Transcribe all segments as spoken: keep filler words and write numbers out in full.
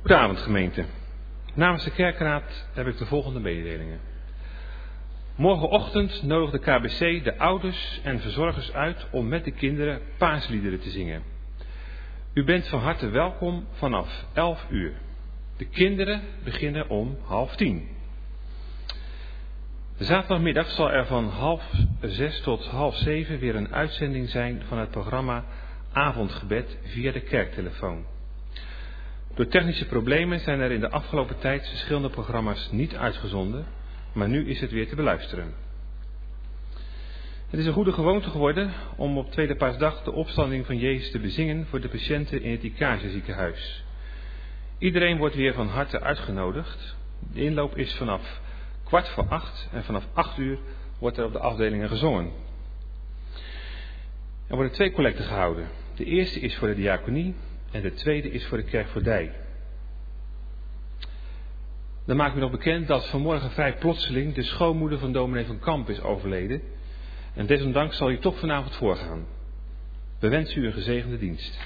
Goedenavond gemeente. Namens de kerkraad heb ik de volgende mededelingen. Morgenochtend nodigt de K B C de ouders en verzorgers uit om met de kinderen paasliederen te zingen. U bent van harte welkom vanaf elf uur. De kinderen beginnen om half tien. Zaterdagmiddag zal er van half zes tot half zeven weer een uitzending zijn van het programma Avondgebed via de kerktelefoon. Door technische problemen zijn er in de afgelopen tijd verschillende programma's niet uitgezonden, maar nu is het weer te beluisteren. Het is een goede gewoonte geworden om op Tweede Paasdag de opstanding van Jezus te bezingen voor de patiënten in het Icazia ziekenhuis. Iedereen wordt weer van harte uitgenodigd. De inloop is vanaf kwart voor acht en vanaf acht uur wordt er op de afdelingen gezongen. Er worden twee collecten gehouden. De eerste is voor de diaconie en de tweede is voor de kerkvoordij. Dan maak ik u nog bekend dat vanmorgen vrij plotseling de schoonmoeder van dominee van Kamp is overleden. En desondanks zal u toch vanavond voorgaan. We wensen u een gezegende dienst.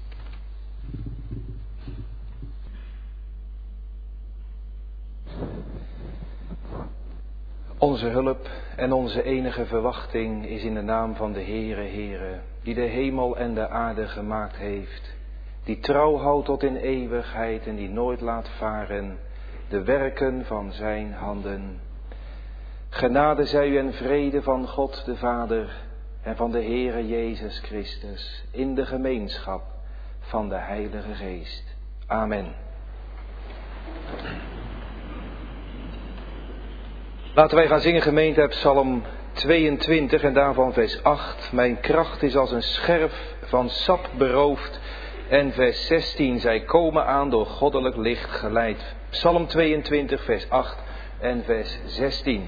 Onze hulp en onze enige verwachting is in de naam van de Heere, Heere, die de hemel en de aarde gemaakt heeft, die trouw houdt tot in eeuwigheid en die nooit laat varen de werken van zijn handen. Genade zij u en vrede van God de Vader en van de Heere Jezus Christus in de gemeenschap van de Heilige Geest. Amen. Laten wij gaan zingen, gemeente, uit Psalm tweeëntwintig en daarvan vers acht. Mijn kracht is als een scherf van sap beroofd. En vers zestien, zij komen aan door goddelijk licht geleid. Psalm tweeëntwintig, vers acht en vers zestien.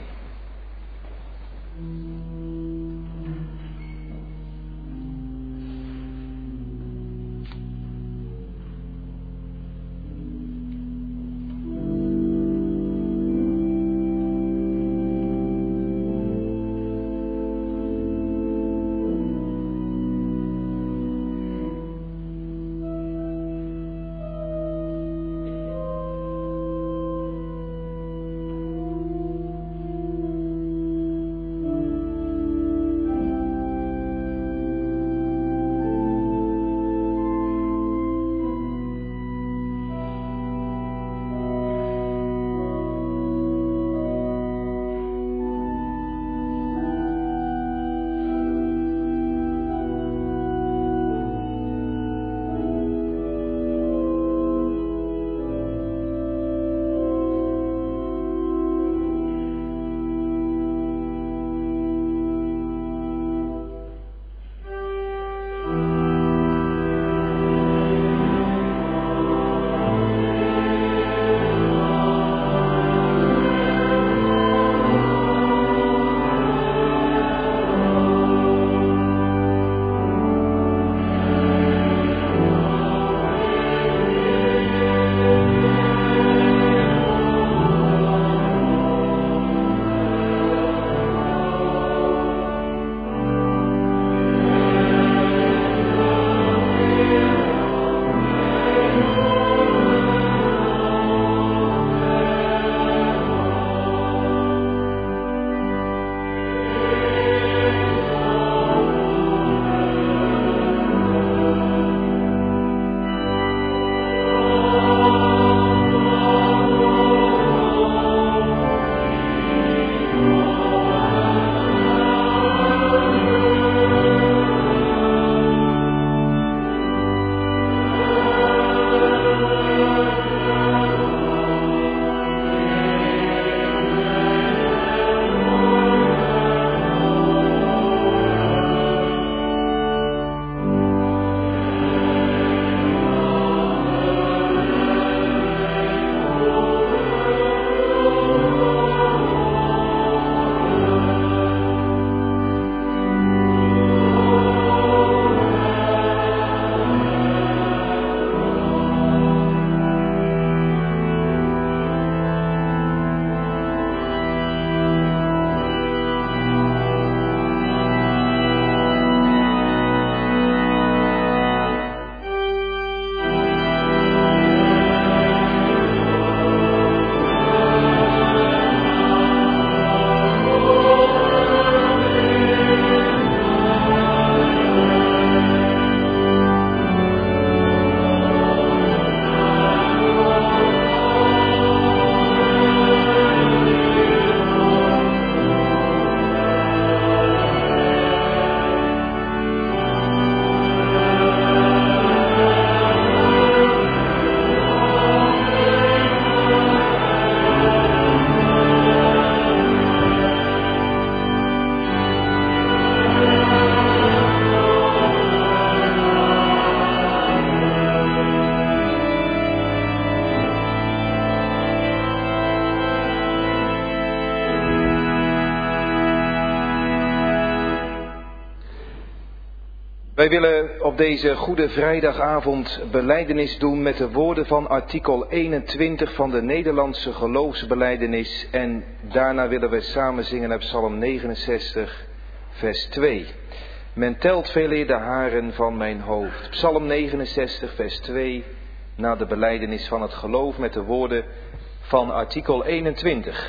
Wij willen op deze Goede Vrijdagavond belijdenis doen met de woorden van artikel eenentwintig van de Nederlandse geloofsbelijdenis. En daarna willen we samen zingen uit Psalm negenenzestig, vers twee. Men telt veeleer de haren van mijn hoofd. Psalm negenenzestig, vers twee, na de belijdenis van het geloof met de woorden van artikel eenentwintig.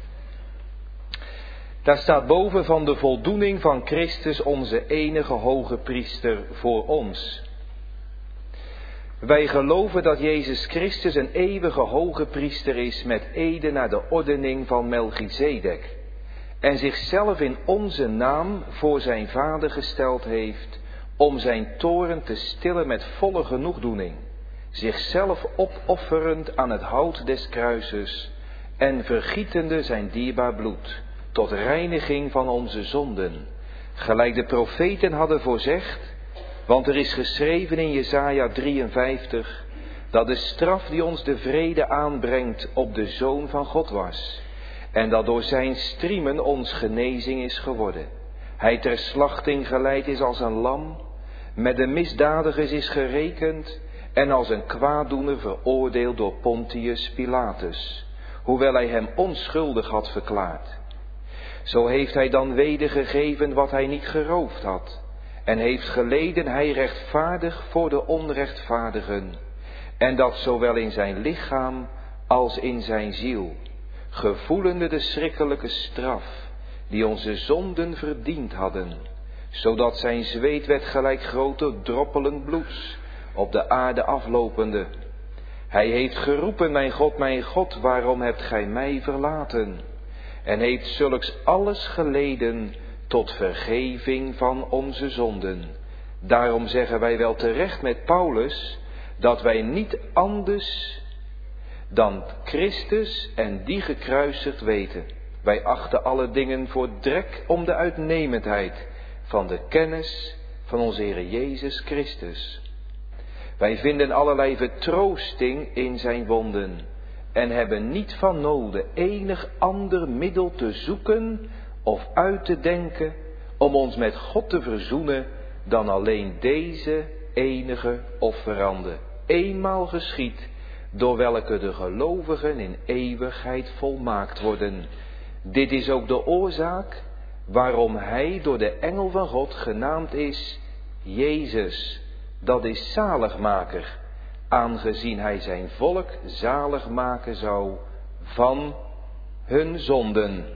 Daar staat boven van de voldoening van Christus, onze enige hoge priester voor ons. Wij geloven dat Jezus Christus een eeuwige hoge priester is met ede naar de ordening van Melchizedek. En zichzelf in onze naam voor zijn Vader gesteld heeft om zijn toorn te stillen met volle genoegdoening. Zichzelf opofferend aan het hout des kruises en vergietende zijn dierbaar bloed tot reiniging van onze zonden, gelijk de profeten hadden voorzegd, want er is geschreven in Jesaja drieënvijftig, dat de straf die ons de vrede aanbrengt op de Zoon van God was, en dat door zijn striemen ons genezing is geworden. Hij ter slachting geleid is als een lam, met de misdadigers is gerekend, en als een kwaaddoener veroordeeld door Pontius Pilatus, hoewel hij hem onschuldig had verklaard. Zo heeft hij dan wedergegeven wat hij niet geroofd had, en heeft geleden hij rechtvaardig voor de onrechtvaardigen, en dat zowel in zijn lichaam als in zijn ziel, gevoelende de schrikkelijke straf die onze zonden verdiend hadden, zodat zijn zweet werd gelijk grote droppelen bloeds op de aarde aflopende. Hij heeft geroepen, mijn God, mijn God, waarom hebt gij mij verlaten? En heeft zulks alles geleden tot vergeving van onze zonden. Daarom zeggen wij wel terecht met Paulus, dat wij niet anders dan Christus en die gekruisigd weten. Wij achten alle dingen voor drek om de uitnemendheid van de kennis van onze Heer Jezus Christus. Wij vinden allerlei vertroosting in zijn wonden en hebben niet van noode enig ander middel te zoeken of uit te denken om ons met God te verzoenen dan alleen deze enige offerande, eenmaal geschied, door welke de gelovigen in eeuwigheid volmaakt worden. Dit is ook de oorzaak waarom hij door de engel van God genaamd is Jezus, dat is zaligmaker, aangezien hij zijn volk zalig maken zou van hun zonden.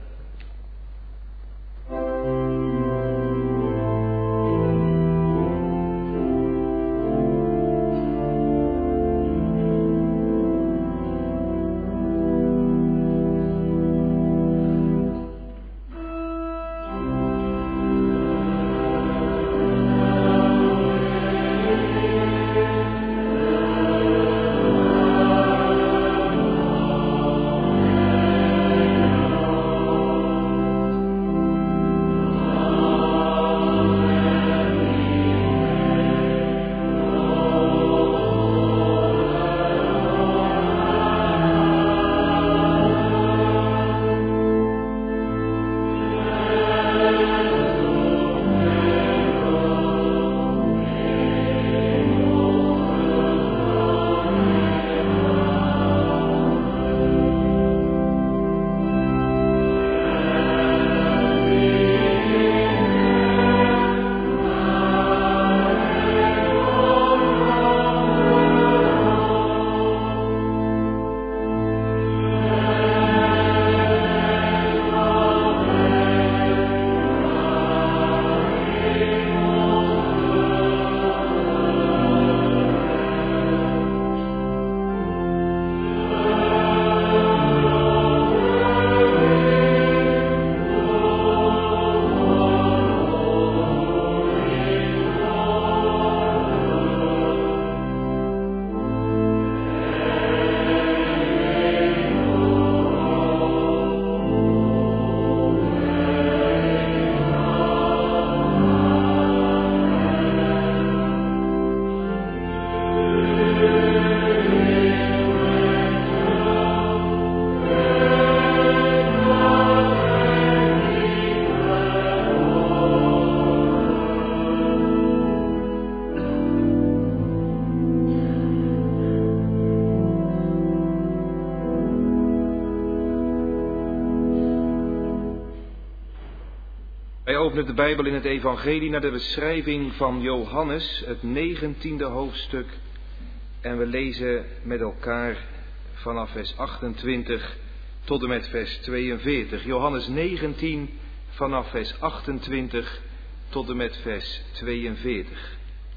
openen de Bijbel in het Evangelie naar de beschrijving van Johannes, het negentiende hoofdstuk. En we lezen met elkaar vanaf vers achtentwintig tot en met vers tweeënveertig. Johannes negentien vanaf vers achtentwintig tot en met vers tweeënveertig.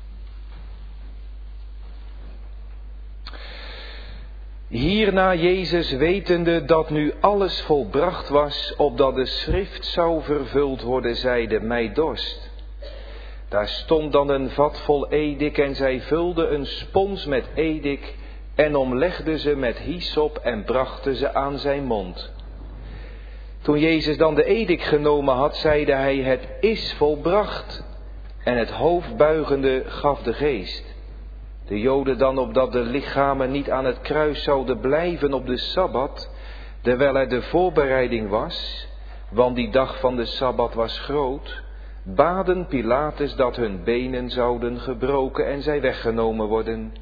Hierna Jezus wetende dat nu alles volbracht was, opdat de schrift zou vervuld worden, zeide: mij dorst. Daar stond dan een vat vol edik en zij vulde een spons met edik en omlegde ze met hyssop en brachten ze aan zijn mond. Toen Jezus dan de edik genomen had, zeide hij: het is volbracht. En het hoofd buigende gaf de geest. De Joden dan, opdat de lichamen niet aan het kruis zouden blijven op de Sabbat, terwijl er de voorbereiding was, want die dag van de Sabbat was groot, baden Pilatus dat hun benen zouden gebroken en zij weggenomen worden.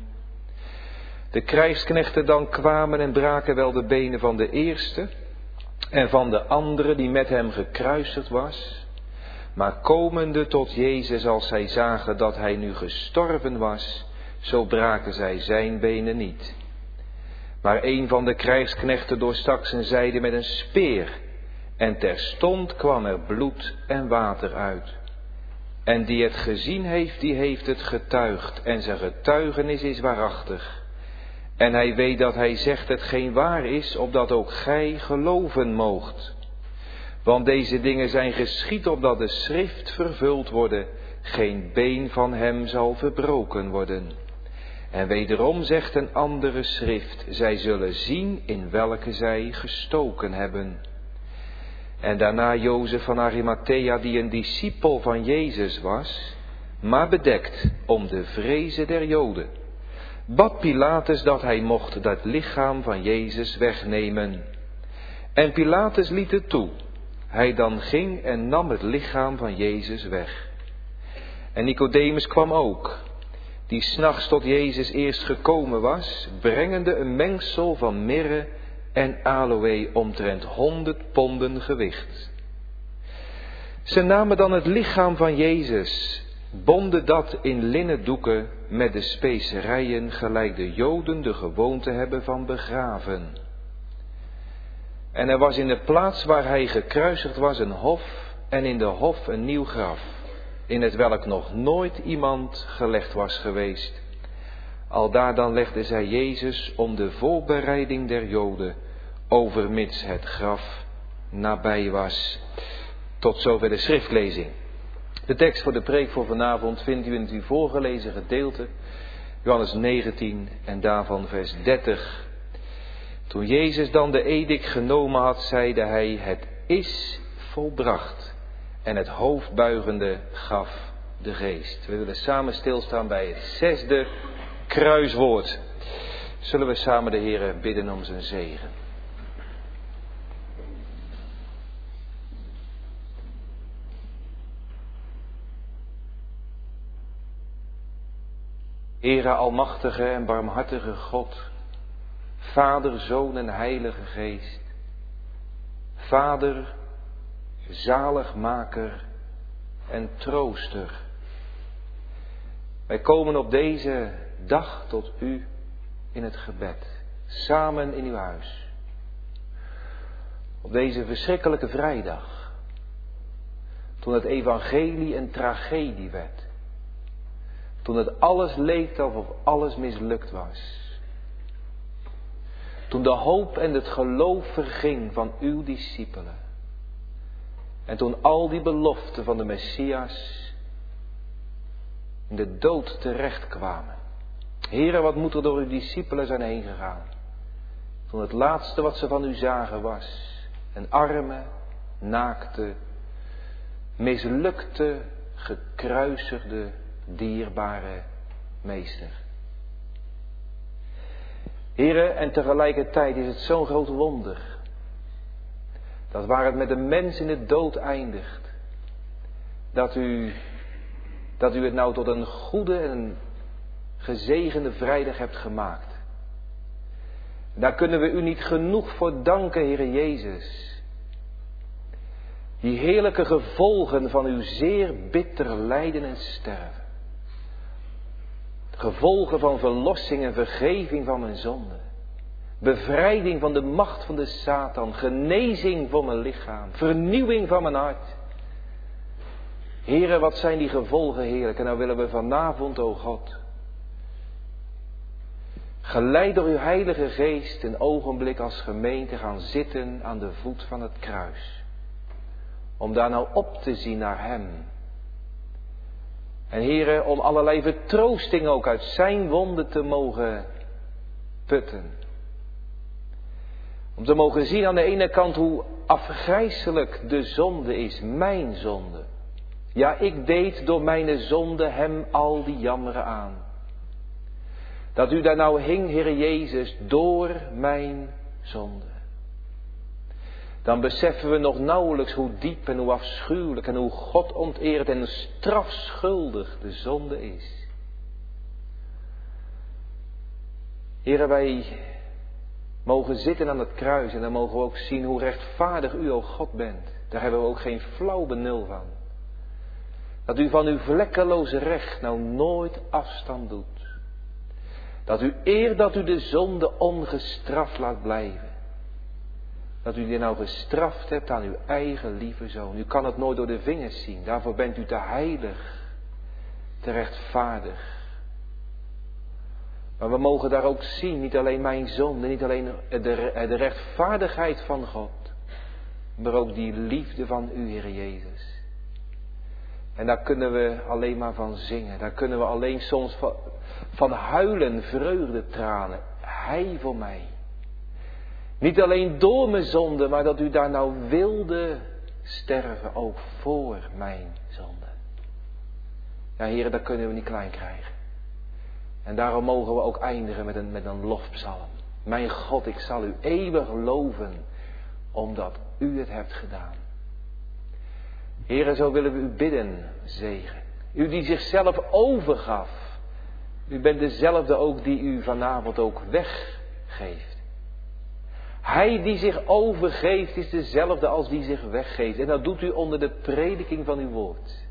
De krijgsknechten dan kwamen en braken wel de benen van de eerste en van de andere die met hem gekruisigd was, maar komende tot Jezus als zij zagen dat hij nu gestorven was, zo braken zij zijn benen niet. Maar een van de krijgsknechten doorstak zijn zijde met een speer, en terstond kwam er bloed en water uit. En die het gezien heeft, die heeft het getuigd, en zijn getuigenis is waarachtig. En hij weet dat hij zegt hetgeen waar is, opdat ook gij geloven moogt. Want deze dingen zijn geschied, opdat de schrift vervuld worden, geen been van hem zal verbroken worden. En wederom zegt een andere schrift: zij zullen zien in welke zij gestoken hebben. En daarna Jozef van Arimathea, die een discipel van Jezus was, maar bedekt om de vrezen der Joden, bad Pilatus dat hij mocht dat lichaam van Jezus wegnemen. En Pilatus liet het toe. Hij dan ging en nam het lichaam van Jezus weg. En Nicodemus kwam ook, die 's nachts tot Jezus eerst gekomen was, brengende een mengsel van mirre en aloë omtrent honderd ponden gewicht. Ze namen dan het lichaam van Jezus, bonden dat in linnen doeken met de specerijen, gelijk de Joden de gewoonte hebben van begraven. En er was in de plaats waar hij gekruisigd was een hof, en in de hof een nieuw graf, in het welk nog nooit iemand gelegd was geweest. Aldaar dan legden zij Jezus om de voorbereiding der Joden, overmits het graf nabij was. Tot zover de schriftlezing. De tekst voor de preek voor vanavond vindt u in het u voorgelezen gedeelte, Johannes negentien en daarvan vers dertig. Toen Jezus dan de edik genomen had, zeide hij: het is volbracht. En het hoofd buigende gaf de geest. We willen samen stilstaan bij het zesde kruiswoord. Zullen we samen de Heere bidden om zijn zegen. Heere almachtige en barmhartige God, Vader, Zoon en Heilige Geest. Vader, zaligmaker en trooster. Wij komen op deze dag tot u in het gebed, samen in uw huis. Op deze verschrikkelijke vrijdag, toen het evangelie een tragedie werd. Toen het alles leek alsof alles mislukt was. Toen de hoop en het geloof verging van uw discipelen. En toen al die beloften van de Messias in de dood terechtkwamen. Heere, wat moet er door uw discipelen zijn heen gegaan? Toen het laatste wat ze van u zagen was een arme, naakte, mislukte, gekruisigde, dierbare meester. Heere, en tegelijkertijd is het zo'n groot wonder, dat waar het met een mens in de dood eindigt, dat u, dat u het nou tot een goede en gezegende vrijdag hebt gemaakt. Daar kunnen we u niet genoeg voor danken, Heere Jezus. Die heerlijke gevolgen van uw zeer bitter lijden en sterven. Gevolgen van verlossing en vergeving van mijn zonde. Bevrijding van de macht van de Satan. Genezing voor mijn lichaam. Vernieuwing van mijn hart. Heere, wat zijn die gevolgen heerlijk. En nou willen we vanavond, o God, geleid door uw Heilige Geest een ogenblik als gemeente gaan zitten aan de voet van het kruis. Om daar nou op te zien naar hem. En Heere, om allerlei vertroosting ook uit zijn wonden te mogen putten. Om te mogen zien aan de ene kant hoe afgrijselijk de zonde is, mijn zonde. Ja, ik deed door mijn zonde hem al die jammeren aan. Dat u daar nou hing, Heere Jezus, door mijn zonde. Dan beseffen we nog nauwelijks hoe diep en hoe afschuwelijk en hoe God onteerd en strafschuldig de zonde is. Heere, wij mogen zitten aan het kruis en dan mogen we ook zien hoe rechtvaardig u, o God, bent. Daar hebben we ook geen flauw benul van. Dat u van uw vlekkeloze recht nou nooit afstand doet. Dat u eer dat u de zonde ongestraft laat blijven. Dat u die nou gestraft hebt aan uw eigen lieve zoon. U kan het nooit door de vingers zien. Daarvoor bent u te heilig. Te rechtvaardig. Maar we mogen daar ook zien, niet alleen mijn zonde, niet alleen de, de rechtvaardigheid van God. Maar ook die liefde van u, Heer Jezus. En daar kunnen we alleen maar van zingen. Daar kunnen we alleen soms van, van huilen, vreugdetranen. Hij voor mij. Niet alleen door mijn zonde, maar dat u daar nou wilde sterven, ook voor mijn zonde. Ja, heren, dat kunnen we niet klein krijgen. En daarom mogen we ook eindigen met een, met een lofpsalm. Mijn God, ik zal u eeuwig loven, omdat u het hebt gedaan. Heren, zo willen we u bidden, zegen. U die zichzelf overgaf. U bent dezelfde ook die u vanavond ook weggeeft. Hij die zich overgeeft is dezelfde als die zich weggeeft. En dat doet u onder de prediking van uw woord.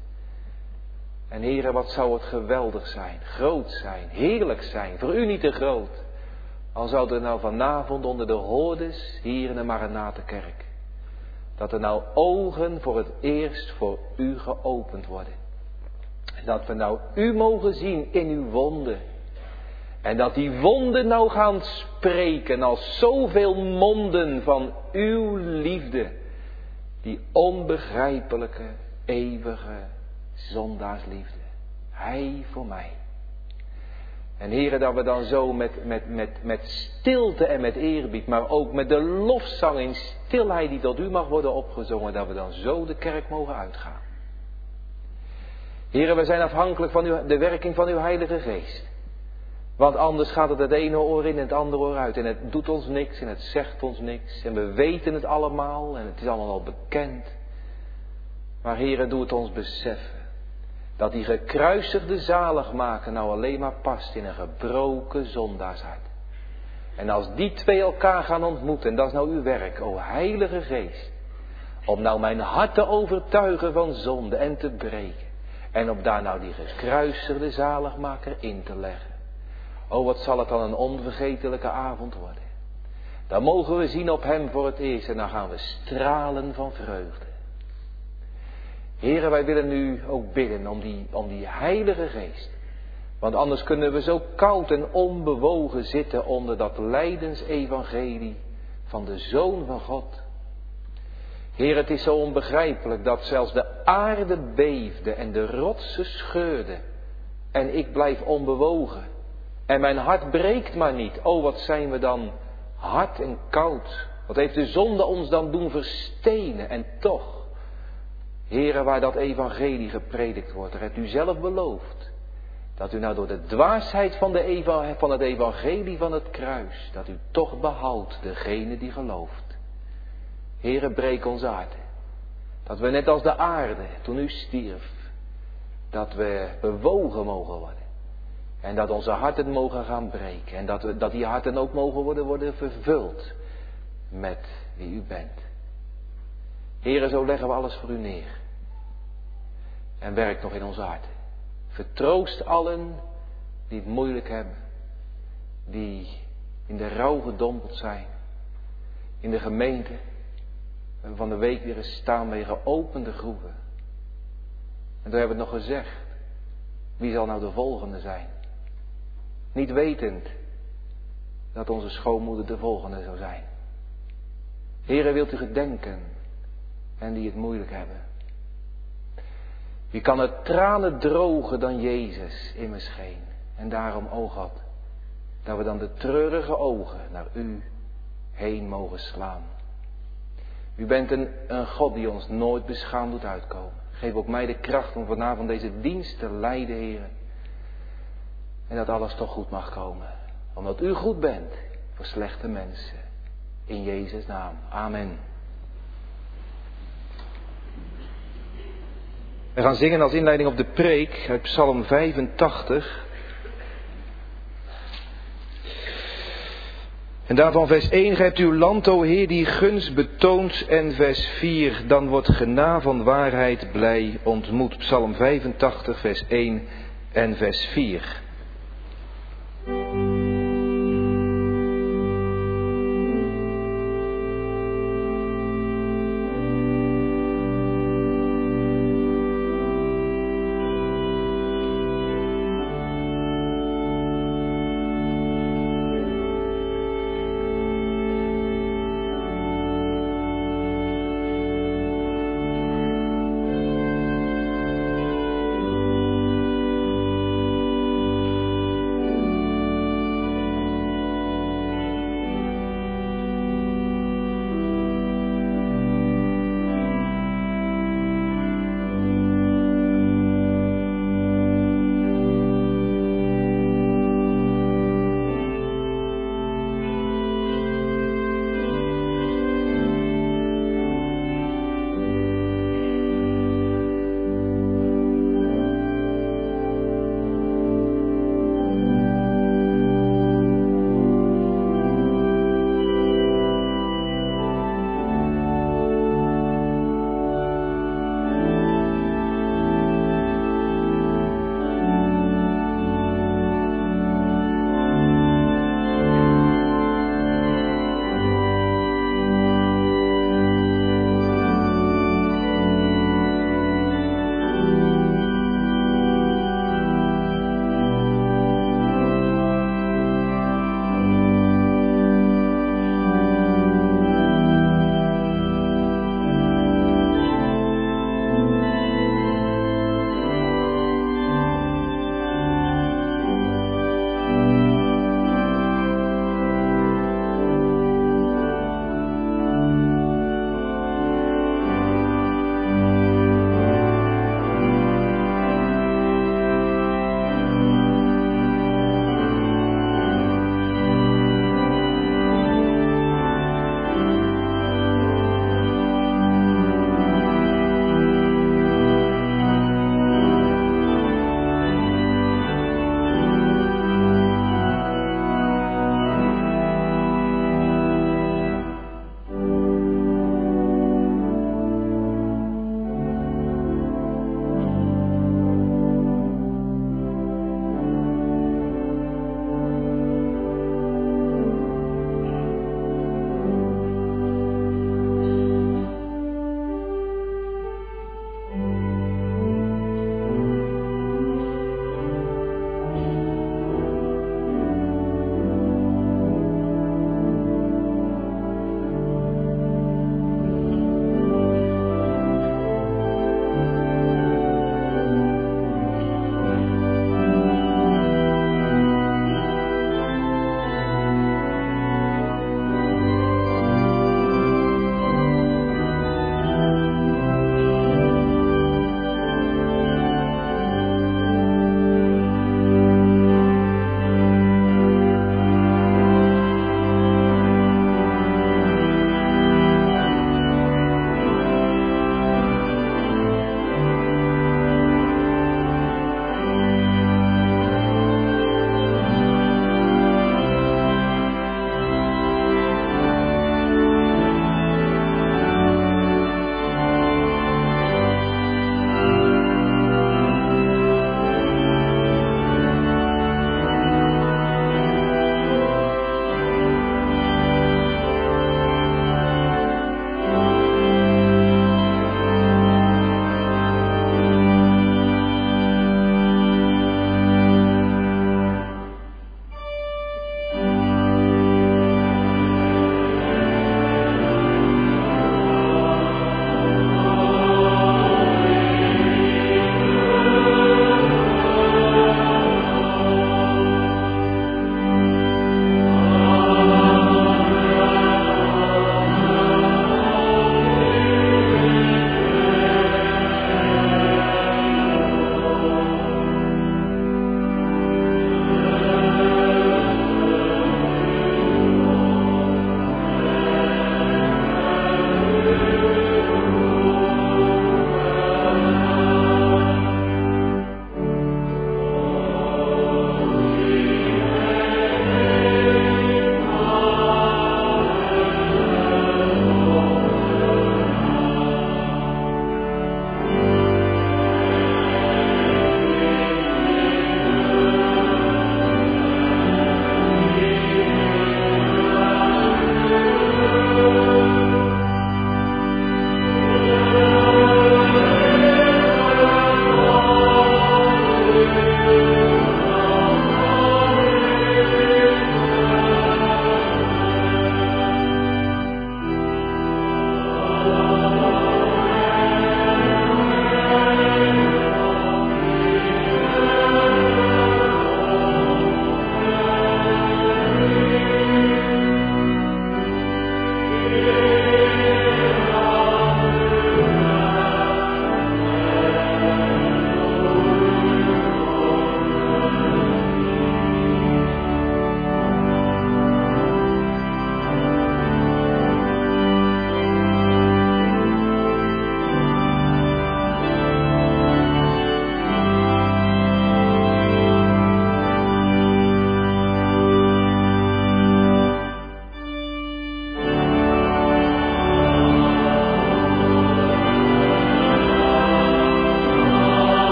En heren, wat zou het geweldig zijn, groot zijn, heerlijk zijn. Voor u niet te groot. Al zou er nou vanavond onder de hoordes hier in de Maranatenkerk. Dat er nou ogen voor het eerst voor u geopend worden. En dat we nou u mogen zien in uw wonden. En dat die wonden nou gaan spreken als zoveel monden van uw liefde. Die onbegrijpelijke, eeuwige zondaarsliefde. Hij voor mij. En heren, dat we dan zo met, met, met, met stilte en met eerbied, maar ook met de lofzang in stilheid die tot u mag worden opgezongen, dat we dan zo de kerk mogen uitgaan. Heren, we zijn afhankelijk van uw, de werking van uw Heilige Geest. Want anders gaat het het ene oor in en het andere oor uit. En het doet ons niks en het zegt ons niks. En we weten het allemaal en het is allemaal al bekend. Maar heren, doe het ons beseffen. Dat die gekruisigde zaligmaker nou alleen maar past in een gebroken zondaarshart. En als die twee elkaar gaan ontmoeten, en dat is nou uw werk, o Heilige Geest. Om nou mijn hart te overtuigen van zonde en te breken. En om daar nou die gekruisigde zaligmaker in te leggen. O, wat zal het dan een onvergetelijke avond worden. Dan mogen we zien op hem voor het eerst en dan gaan we stralen van vreugde. Heren, wij willen nu ook bidden om die, om die Heilige Geest. Want anders kunnen we zo koud en onbewogen zitten onder dat lijdensevangelie van de Zoon van God. Heer, het is zo onbegrijpelijk dat zelfs de aarde beefde en de rotsen scheurden. En ik blijf onbewogen. En mijn hart breekt maar niet. O, wat zijn we dan hard en koud. Wat heeft de zonde ons dan doen verstenen. En toch, Heere, waar dat evangelie gepredikt wordt, daar hebt u zelf beloofd. Dat u nou door de dwaasheid van, de eva, van het evangelie van het kruis, dat u toch behoudt degene die gelooft. Heere, breek onze harten. Dat we net als de aarde, toen u stierf, dat we bewogen mogen worden. En dat onze harten mogen gaan breken. En dat, we, dat die harten ook mogen worden, worden vervuld met wie u bent. Heere, zo leggen we alles voor u neer. En werk nog in ons hart. Vertroost allen die het moeilijk hebben. Die in de rouw gedompeld zijn. In de gemeente. We hebben van de week weer eens staan bij geopende groeven. En toen hebben we het nog gezegd. Wie zal nou de volgende zijn? Niet wetend dat onze schoonmoeder de volgende zou zijn. Heere, wilt u gedenken en die het moeilijk hebben. Wie kan het tranen drogen dan Jezus in me scheen. En daarom, o God, dat we dan de treurige ogen naar u heen mogen slaan. U bent een, een God die ons nooit beschaamd doet uitkomen. Geef ook mij de kracht om vanavond deze dienst te leiden, Heer. En dat alles toch goed mag komen. Omdat u goed bent voor slechte mensen. In Jezus' naam. Amen. We gaan zingen als inleiding op de preek uit Psalm vijfentachtig. En daarvan vers één, gij hebt uw land, o Heer, die gunst betoont. En vers vier, dan wordt gena van waarheid blij ontmoet. Psalm vijfentachtig, vers één en vers vier.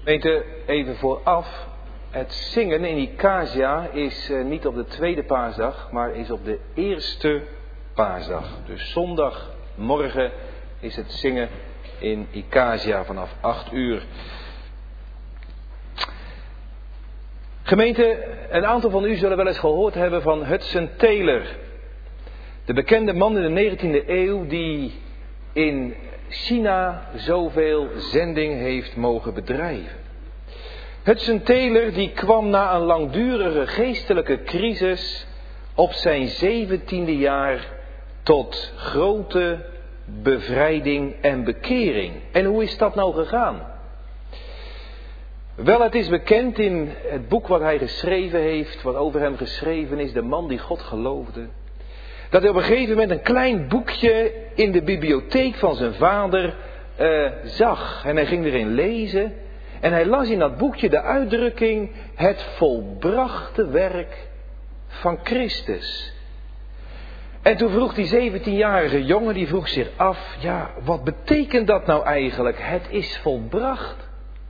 Gemeente, even vooraf. Het zingen in Icasia is uh, niet op de tweede paasdag, maar is op de eerste paasdag. Dus zondagmorgen is het zingen in Icasia vanaf acht uur. Gemeente, een aantal van u zullen wel eens gehoord hebben van Hudson Taylor. De bekende man in de negentiende eeuw die in China zoveel zending heeft mogen bedrijven. Hudson Taylor die kwam na een langdurige geestelijke crisis op zijn zeventiende jaar tot grote bevrijding en bekering. En hoe is dat nou gegaan? Wel, het is bekend in het boek wat hij geschreven heeft, wat over hem geschreven is, de man die God geloofde, dat hij op een gegeven moment een klein boekje in de bibliotheek van zijn vader uh, zag. En hij ging erin lezen. En hij las in dat boekje de uitdrukking het volbrachte werk van Christus. En toen vroeg die zeventienjarige jongen, die vroeg zich af, ja, wat betekent dat nou eigenlijk? Het is volbracht.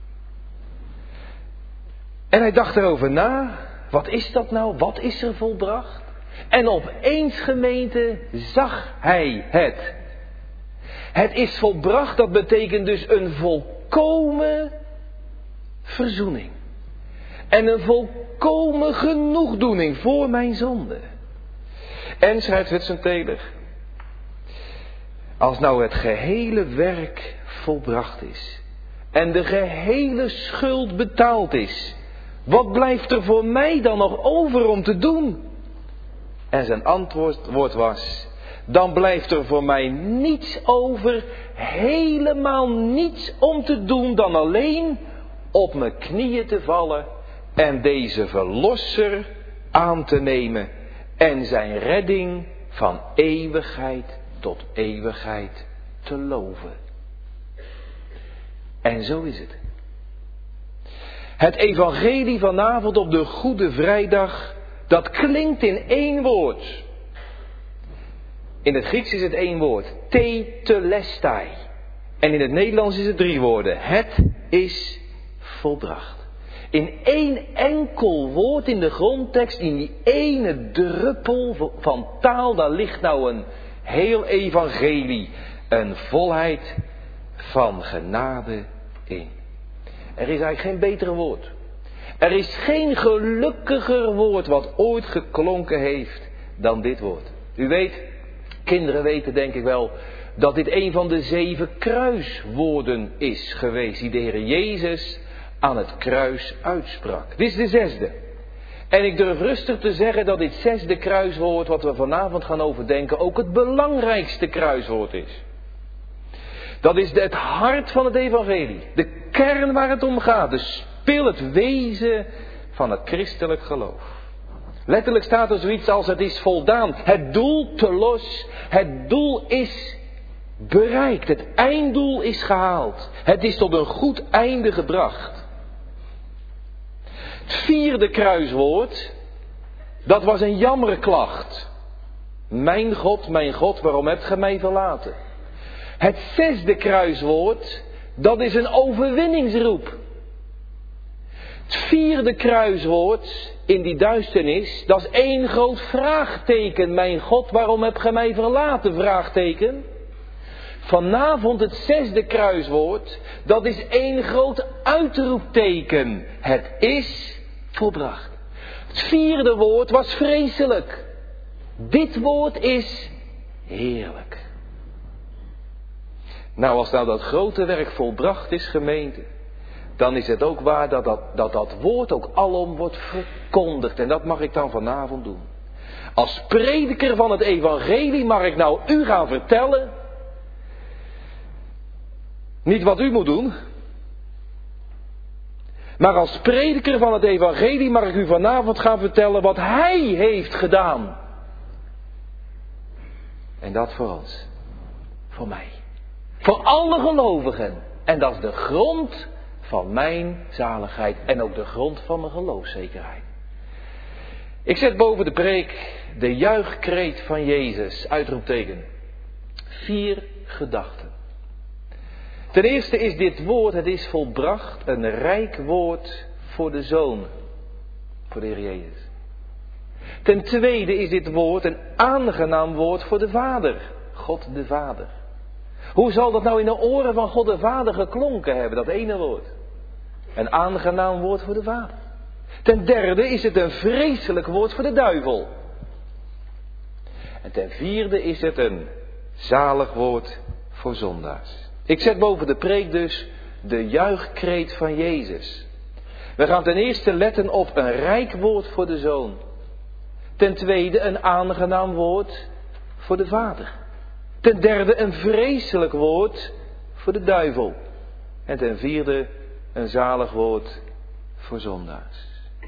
En hij dacht erover na, wat is dat nou? Wat is er volbracht? En opeens, gemeente, zag hij het. Het is volbracht, dat betekent dus een volkomen verzoening. En een volkomen genoegdoening voor mijn zonde. En schrijft Hudson Taylor, als nou het gehele werk volbracht is en de gehele schuld betaald is, wat blijft er voor mij dan nog over om te doen? En zijn antwoord was, dan blijft er voor mij niets over, helemaal niets om te doen dan alleen op mijn knieën te vallen en deze verlosser aan te nemen en zijn redding van eeuwigheid tot eeuwigheid te loven. En zo is het. Het evangelie vanavond op de Goede Vrijdag, dat klinkt in één woord. In het Grieks is het één woord, tetelestai. En in het Nederlands is het drie woorden, het is volbracht. In één enkel woord in de grondtekst, in die ene druppel van taal, daar ligt nou een heel evangelie, een volheid van genade in. Er is eigenlijk geen betere woord. Er is geen gelukkiger woord wat ooit geklonken heeft dan dit woord. U weet, kinderen weten denk ik wel, dat dit een van de zeven kruiswoorden is geweest die de Heer Jezus aan het kruis uitsprak. Dit is de zesde. En ik durf rustig te zeggen dat dit zesde kruiswoord wat we vanavond gaan overdenken ook het belangrijkste kruiswoord is. Dat is het hart van het evangelie. De kern waar het om gaat. De spil, het wezen van het christelijk geloof. Letterlijk staat er zoiets als het is voldaan. Het doel telos. Het doel is bereikt. Het einddoel is gehaald. Het is tot een goed einde gebracht. Het vierde kruiswoord, dat was een jammerklacht. Mijn God, mijn God, waarom hebt gij mij verlaten? Het zesde kruiswoord, dat is een overwinningsroep. Het vierde kruiswoord in die duisternis, dat is één groot vraagteken. Mijn God, waarom hebt gij mij verlaten? Vraagteken. Vanavond het zesde kruiswoord, dat is één groot uitroepteken. Het is volbracht. Het vierde woord was vreselijk. Dit woord is heerlijk. Nou, als nou dat grote werk volbracht is, gemeente, dan is het ook waar dat dat, dat dat woord ook alom wordt verkondigd. En dat mag ik dan vanavond doen. Als prediker van het evangelie mag ik nou u gaan vertellen, niet wat u moet doen, maar als prediker van het evangelie mag ik u vanavond gaan vertellen wat hij heeft gedaan. En dat voor ons. Voor mij. Voor alle gelovigen. En dat is de grond van mijn zaligheid. En ook de grond van mijn geloofszekerheid. Ik zet boven de preek de juichkreet van Jezus. Uitroepteken. Vier gedachten. Ten eerste is dit woord, het is volbracht, een rijk woord voor de Zoon. Voor de Heer Jezus. Ten tweede is dit woord een aangenaam woord voor de Vader. God de Vader. Hoe zal dat nou in de oren van God de Vader geklonken hebben, dat ene woord? Een aangenaam woord voor de Vader. Ten derde is het een vreselijk woord voor de duivel. En ten vierde is het een zalig woord voor zondaars. Ik zet boven de preek dus de juichkreet van Jezus. We gaan ten eerste letten op een rijk woord voor de Zoon. Ten tweede een aangenaam woord voor de Vader. Ten derde een vreselijk woord voor de duivel. En ten vierde een zalig woord voor zondaars.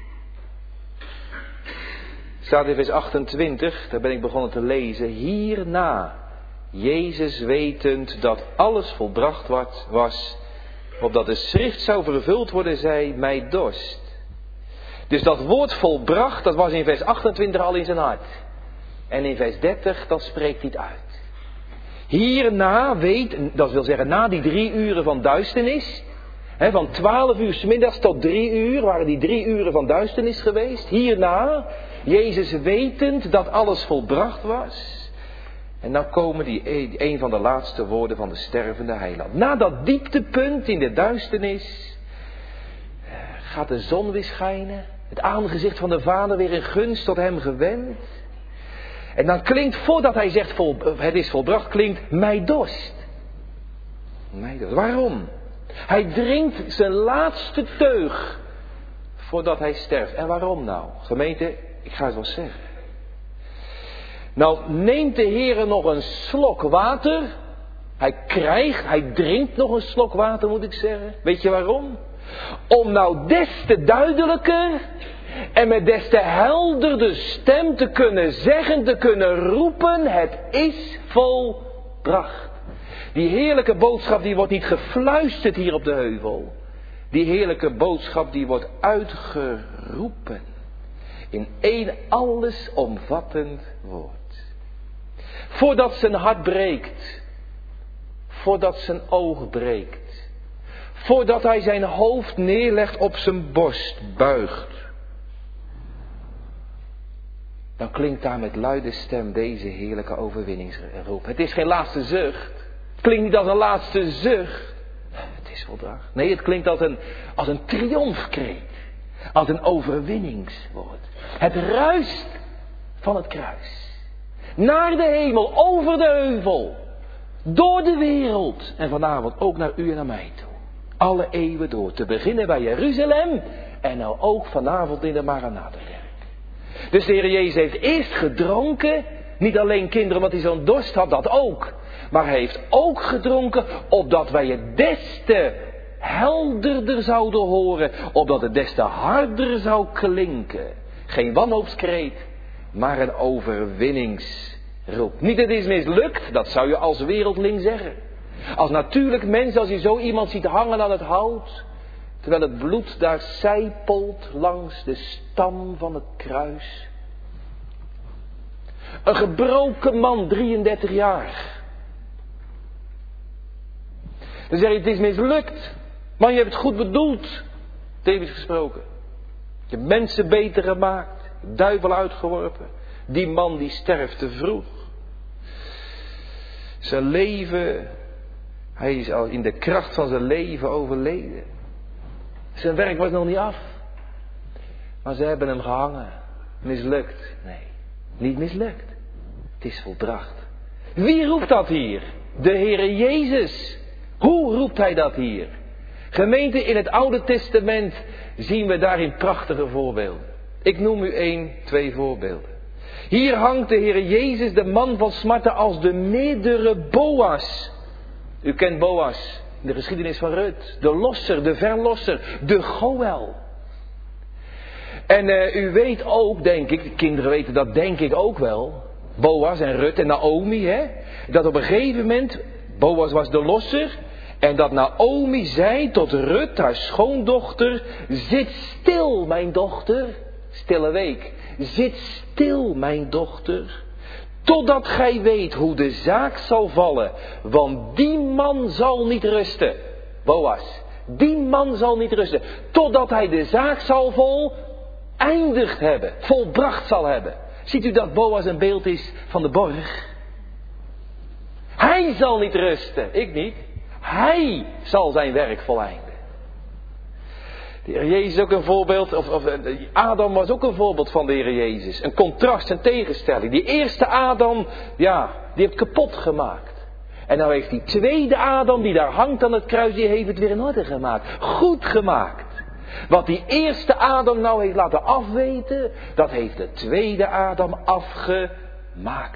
Staat in vers achtentwintig, daar ben ik begonnen te lezen. Hierna, Jezus wetend dat alles volbracht was, opdat de schrift zou vervuld worden, zei, mij dorst. Dus dat woord volbracht, dat was in vers achtentwintig al in zijn hart. En in vers dertig, dat spreekt hij het uit. Hierna weet, dat wil zeggen na die drie uren van duisternis. Hè, van twaalf uur 's middags tot drie uur waren die drie uren van duisternis geweest. Hierna, Jezus wetend dat alles volbracht was. En dan komen die een van de laatste woorden van de stervende heiland. Na dat dieptepunt in de duisternis gaat de zon weer schijnen. Het aangezicht van de Vader weer in gunst tot hem gewend. En dan klinkt, voordat hij zegt vol, het is volbracht, klinkt mij dorst. Mij dorst. Waarom? Hij drinkt zijn laatste teug voordat hij sterft. En waarom nou? Gemeente, ik ga het wel zeggen. Nou, neemt de Heer nog een slok water. Hij krijgt, hij drinkt nog een slok water, moet ik zeggen. Weet je waarom? Om nou des te duidelijker en met des te helderder stem te kunnen zeggen, te kunnen roepen, het is volbracht. Die heerlijke boodschap die wordt niet gefluisterd hier op de heuvel. Die heerlijke boodschap die wordt uitgeroepen. In één allesomvattend woord. Voordat zijn hart breekt. Voordat zijn oog breekt. Voordat hij zijn hoofd neerlegt op zijn borst, buigt. Dan klinkt daar met luide stem deze heerlijke overwinningsroep. Het is geen laatste zucht. Het klinkt niet als een laatste zucht. Het is volbracht. Nee, het klinkt als een, als een triomfkreet. Als een overwinningswoord. Het ruist van het kruis. Naar de hemel, over de heuvel. Door de wereld. En vanavond ook naar u en naar mij toe. Alle eeuwen door. Te beginnen bij Jeruzalem. En nou ook vanavond in de Maranatha-kerk. Dus de Heer Jezus heeft eerst gedronken. Niet alleen kinderen omdat hij zo'n dorst had, dat ook. Maar hij heeft ook gedronken opdat wij het des te helderder zouden horen. Opdat het des te harder zou klinken. Geen wanhoopskreet, maar een overwinningsroep. Niet het is mislukt, dat zou je als wereldling zeggen. Als natuurlijk mens, als je zo iemand ziet hangen aan het hout. Terwijl het bloed daar sijpelt langs de stam van het kruis. Een gebroken man, drieëndertig jaar. Dan zeg je, het is mislukt. Man, je hebt het goed bedoeld. Tevens gesproken. Je hebt mensen beter gemaakt. Duivel uitgeworpen. Die man die sterft te vroeg. Zijn leven. Hij is al in de kracht van zijn leven overleden. Zijn werk was nog niet af. Maar ze hebben hem gehangen. Mislukt. Nee, niet mislukt. Het is volbracht. Wie roept dat hier? De Heere Jezus. Hoe roept hij dat hier? Gemeente, in het Oude Testament zien we daarin prachtige voorbeelden. Ik noem u één, twee voorbeelden. Hier hangt de Heere Jezus, de man van smarten, als de meerdere Boas. U kent Boas in de geschiedenis van Rut. De losser, de verlosser, de Goël. En uh, u weet ook, denk ik, de kinderen weten dat denk ik ook wel. Boas en Rut en Naomi, hè. Dat op een gegeven moment, Boas was de losser. En dat Naomi zei tot Rut, haar schoondochter, zit stil, mijn dochter. Stille week. Zit stil, mijn dochter. Totdat gij weet hoe de zaak zal vallen. Want die man zal niet rusten. Boas. Die man zal niet rusten. Totdat hij de zaak zal voleindigd hebben. Volbracht zal hebben. Ziet u dat Boas een beeld is van de borg? Hij zal niet rusten. Ik niet. Hij zal zijn werk voleinden. De Heer Jezus is ook een voorbeeld, of, of Adam was ook een voorbeeld van de Heer Jezus. Een contrast, een tegenstelling. Die eerste Adam, ja, die heeft kapot gemaakt. En nou heeft die tweede Adam, die daar hangt aan het kruis, die heeft het weer in orde gemaakt. Goed gemaakt. Wat die eerste Adam nou heeft laten afweten, dat heeft de tweede Adam afgemaakt.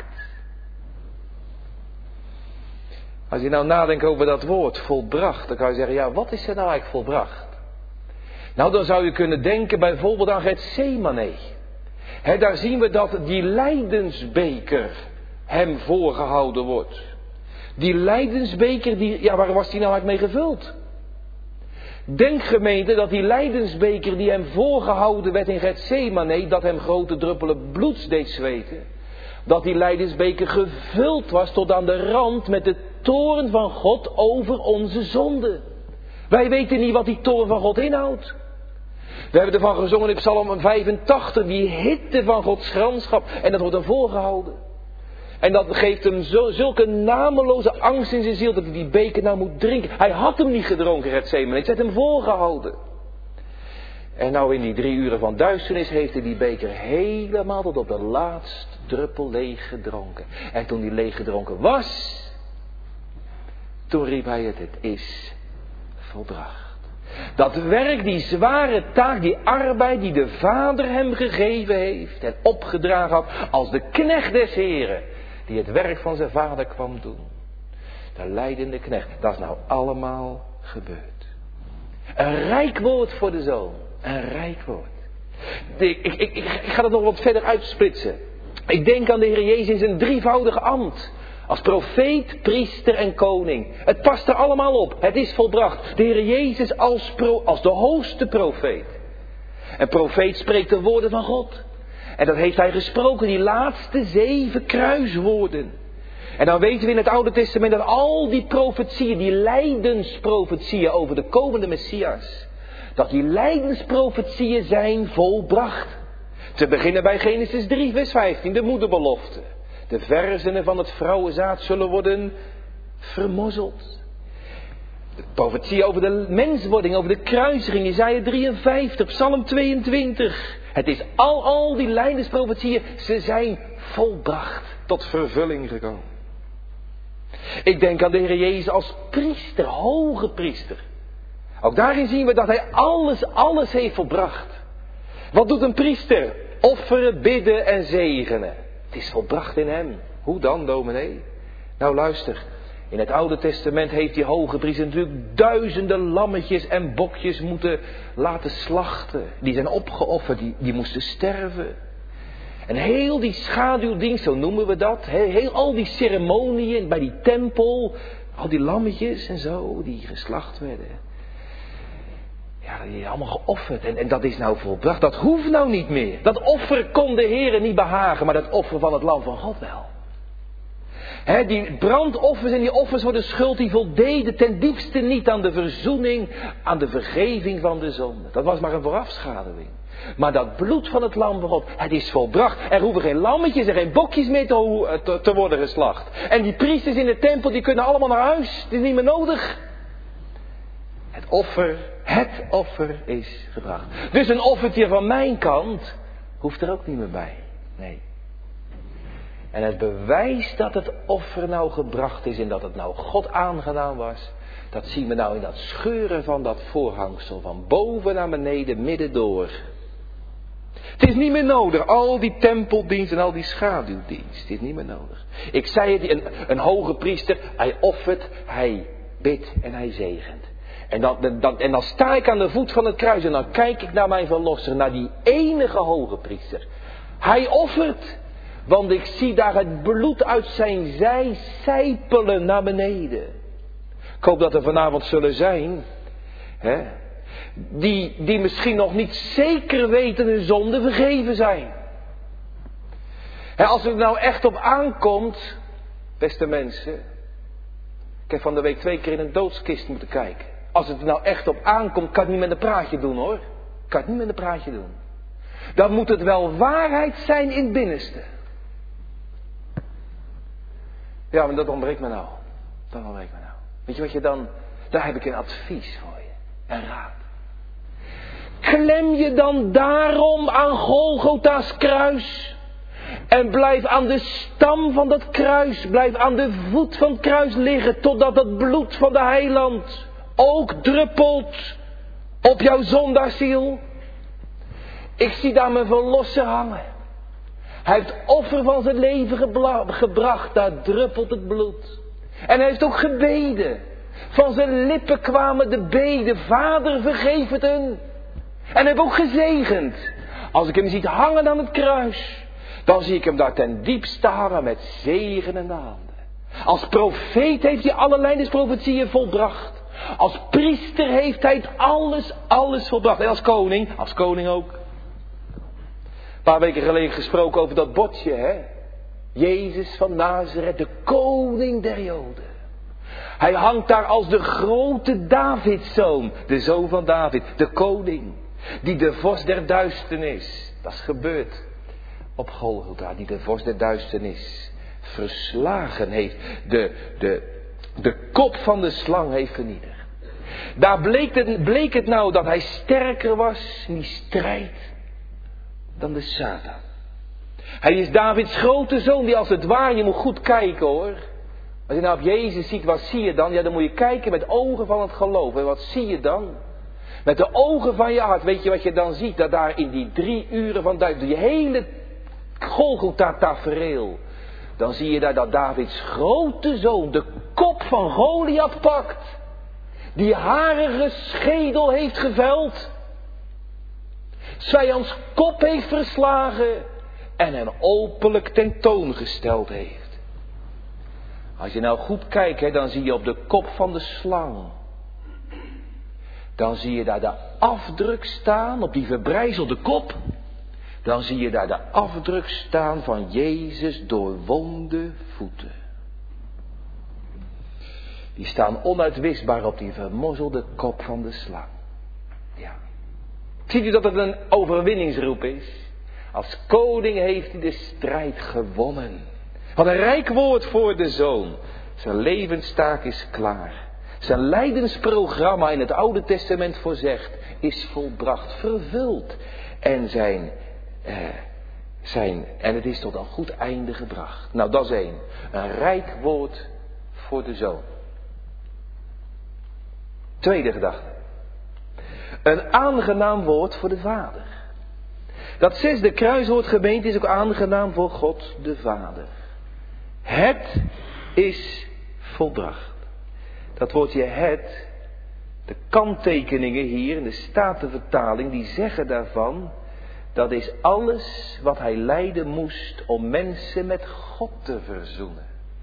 Als je nou nadenkt over dat woord, volbracht, dan kan je zeggen, ja, wat is er nou eigenlijk volbracht? Nou, dan zou je kunnen denken bijvoorbeeld aan Getsemane. He, daar zien we dat die lijdensbeker hem voorgehouden wordt. Die lijdensbeker, die, ja, waar was die nou eigenlijk mee gevuld? Denk gemeente dat die lijdensbeker die hem voorgehouden werd in Getsemane, dat hem grote druppelen bloeds deed zweten. Dat die lijdensbeker gevuld was tot aan de rand met de toorn van God over onze zonden. Wij weten niet wat die toorn van God inhoudt. We hebben ervan gezongen in Psalm vijfentachtig, die hitte van Gods gramschap. En dat wordt hem voorgehouden. En dat geeft hem zo, zulke nameloze angst in zijn ziel dat hij die beker nou moet drinken. Hij had hem niet gedronken, Getsemane. Het werd hem voorgehouden. En nou in die drie uren van duisternis heeft hij die beker helemaal tot op de laatste druppel leeg gedronken. En toen die leeg gedronken was, toen riep hij het, het is volbracht. Dat werk, die zware taak, die arbeid die de Vader hem gegeven heeft en opgedragen had als de knecht des Heren, die het werk van zijn vader kwam doen. De lijdende knecht, dat is nou allemaal gebeurd. Een rijk woord voor de zoon, een rijk woord. Ik, ik, ik, ik ga dat nog wat verder uitsplitsen. Ik denk aan de Heer Jezus in zijn drievoudige ambt. Als profeet, priester en koning. Het past er allemaal op. Het is volbracht. De Heer Jezus als, pro, als de hoogste profeet. Een profeet spreekt de woorden van God. En dat heeft hij gesproken, die laatste zeven kruiswoorden. En dan weten we in het Oude Testament dat al die profetieën, die lijdensprofetieën over de komende Messias, dat die lijdensprofetieën zijn volbracht. Te beginnen bij Genesis drie vers vijftien, de moederbelofte. De verzenen van het vrouwenzaad zullen worden vermozzeld. De profetie over de menswording, over de kruisiging, Jesaja drieënvijftig, Psalm tweeëntwintig. Het is al, al die lijdensprofetieën, ze zijn volbracht, tot vervulling gekomen. Ik denk aan de Heer Jezus als priester, hoge priester. Ook daarin zien we dat hij alles, alles heeft volbracht. Wat doet een priester? Offeren, bidden en zegenen. Het is volbracht in hem. Hoe dan, dominee? Nou luister, in het Oude Testament heeft die hoge priester natuurlijk duizenden lammetjes en bokjes moeten laten slachten. Die zijn opgeofferd, die, die moesten sterven. En heel die schaduwdienst, zo noemen we dat, heel, heel al die ceremonieën bij die tempel, al die lammetjes en zo, die geslacht werden. Ja, die is allemaal geofferd en, en dat is nou volbracht. Dat hoeft nou niet meer. Dat offer kon de Heere niet behagen, maar dat offer van het lam van God wel. He, die brandoffers en die offers voor de schuld, die voldeden ten diepste niet aan de verzoening, aan de vergeving van de zonde. Dat was maar een voorafschaduwing. Maar dat bloed van het lam van God, het is volbracht. Er hoeven geen lammetjes en geen bokjes meer te, te, te worden geslacht. En die priesters in de tempel, die kunnen allemaal naar huis. Het is niet meer nodig. Het offer, het offer is gebracht. Dus een offertje van mijn kant hoeft er ook niet meer bij. Nee. En het bewijs dat het offer nou gebracht is en dat het nou God aangedaan was, dat zien we nou in dat scheuren van dat voorhangsel van boven naar beneden midden door. Het is niet meer nodig, al die tempeldienst en al die schaduwdienst, het is niet meer nodig. Ik zei het, een, een hoge priester, hij offert, hij bidt en hij zegent. En dan, dan, en dan sta ik aan de voet van het kruis en dan kijk ik naar mijn verlosser, naar die enige hoge priester. Hij offert, want ik zie daar het bloed uit zijn zij sijpelen naar beneden. Ik hoop dat er vanavond zullen zijn, hè, die, die misschien nog niet zeker weten hun zonden vergeven zijn. He, als het er nou echt op aankomt, beste mensen. Ik heb van de week twee keer in een doodskist moeten kijken. Als het er nou echt op aankomt, kan ik niet met een praatje doen hoor. Kan ik niet met een praatje doen. Dan moet het wel waarheid zijn in het binnenste. Ja, maar dat ontbreekt me nou. Dat ontbreekt me nou. Weet je wat je dan... Daar heb ik een advies voor je. Een raad. Klem je dan daarom aan Golgotha's kruis. En blijf aan de stam van dat kruis. Blijf aan de voet van het kruis liggen. Totdat het bloed van de heiland ook druppelt op jouw zondaarziel. Ik zie daar mijn verlosser hangen. Hij heeft offer van zijn leven gebla- gebracht. Daar druppelt het bloed. En hij heeft ook gebeden. Van zijn lippen kwamen de beden. Vader, vergeef het hun. En hij heeft ook gezegend. Als ik hem zie hangen aan het kruis. Dan zie ik hem daar ten diepste hangen met zegenende handen. Als profeet heeft hij allerlei profetieën volbracht. Als priester heeft hij het alles, alles volbracht. En als koning, als koning ook. Een paar weken geleden gesproken over dat bordje, hè. Jezus van Nazareth, de koning der Joden. Hij hangt daar als de grote Davidszoon. De zoon van David, de koning. Die de vorst der duisternis, dat is gebeurd op Golgotha, die de vorst der duisternis verslagen heeft. De, de, de kop van de slang heeft vernietigd. Daar bleek het, bleek het nou dat hij sterker was in die strijd dan de Satan. Hij is Davids grote zoon die als het ware, je moet goed kijken hoor. Als je nou op Jezus ziet, wat zie je dan? Ja, dan moet je kijken met ogen van het geloof. En wat zie je dan? Met de ogen van je hart. Weet je wat je dan ziet? Dat daar in die drie uren van duivel, die hele Golgotha-tafereel. Dan zie je daar dat Davids grote zoon de kop van Goliath pakt. Die harige schedel heeft geveld. Vijands kop heeft verslagen. En hem openlijk tentoongesteld heeft. Als je nou goed kijkt, hè, dan zie je op de kop van de slang. Dan zie je daar de afdruk staan op die verbrijzelde kop. Dan zie je daar de afdruk staan van Jezus doorwonde voeten. Die staan onuitwisbaar op die vermozzelde kop van de slang. Ja. Ziet u dat het een overwinningsroep is? Als koning heeft hij de strijd gewonnen. Wat een rijk woord voor de zoon. Zijn levenstaak is klaar. Zijn lijdensprogramma in het Oude Testament voorzegd is volbracht, vervuld. En zijn, eh, zijn, en het is tot een goed einde gebracht. Nou, dat is één. Een rijk woord voor de zoon. Tweede gedachte. Een aangenaam woord voor de Vader. Dat zesde kruiswoord gemeente is ook aangenaam voor God de Vader. Het is volbracht. Dat woordje het, de kanttekeningen hier in de Statenvertaling, die zeggen daarvan, dat is alles wat hij lijden moest om mensen met God te verzoenen.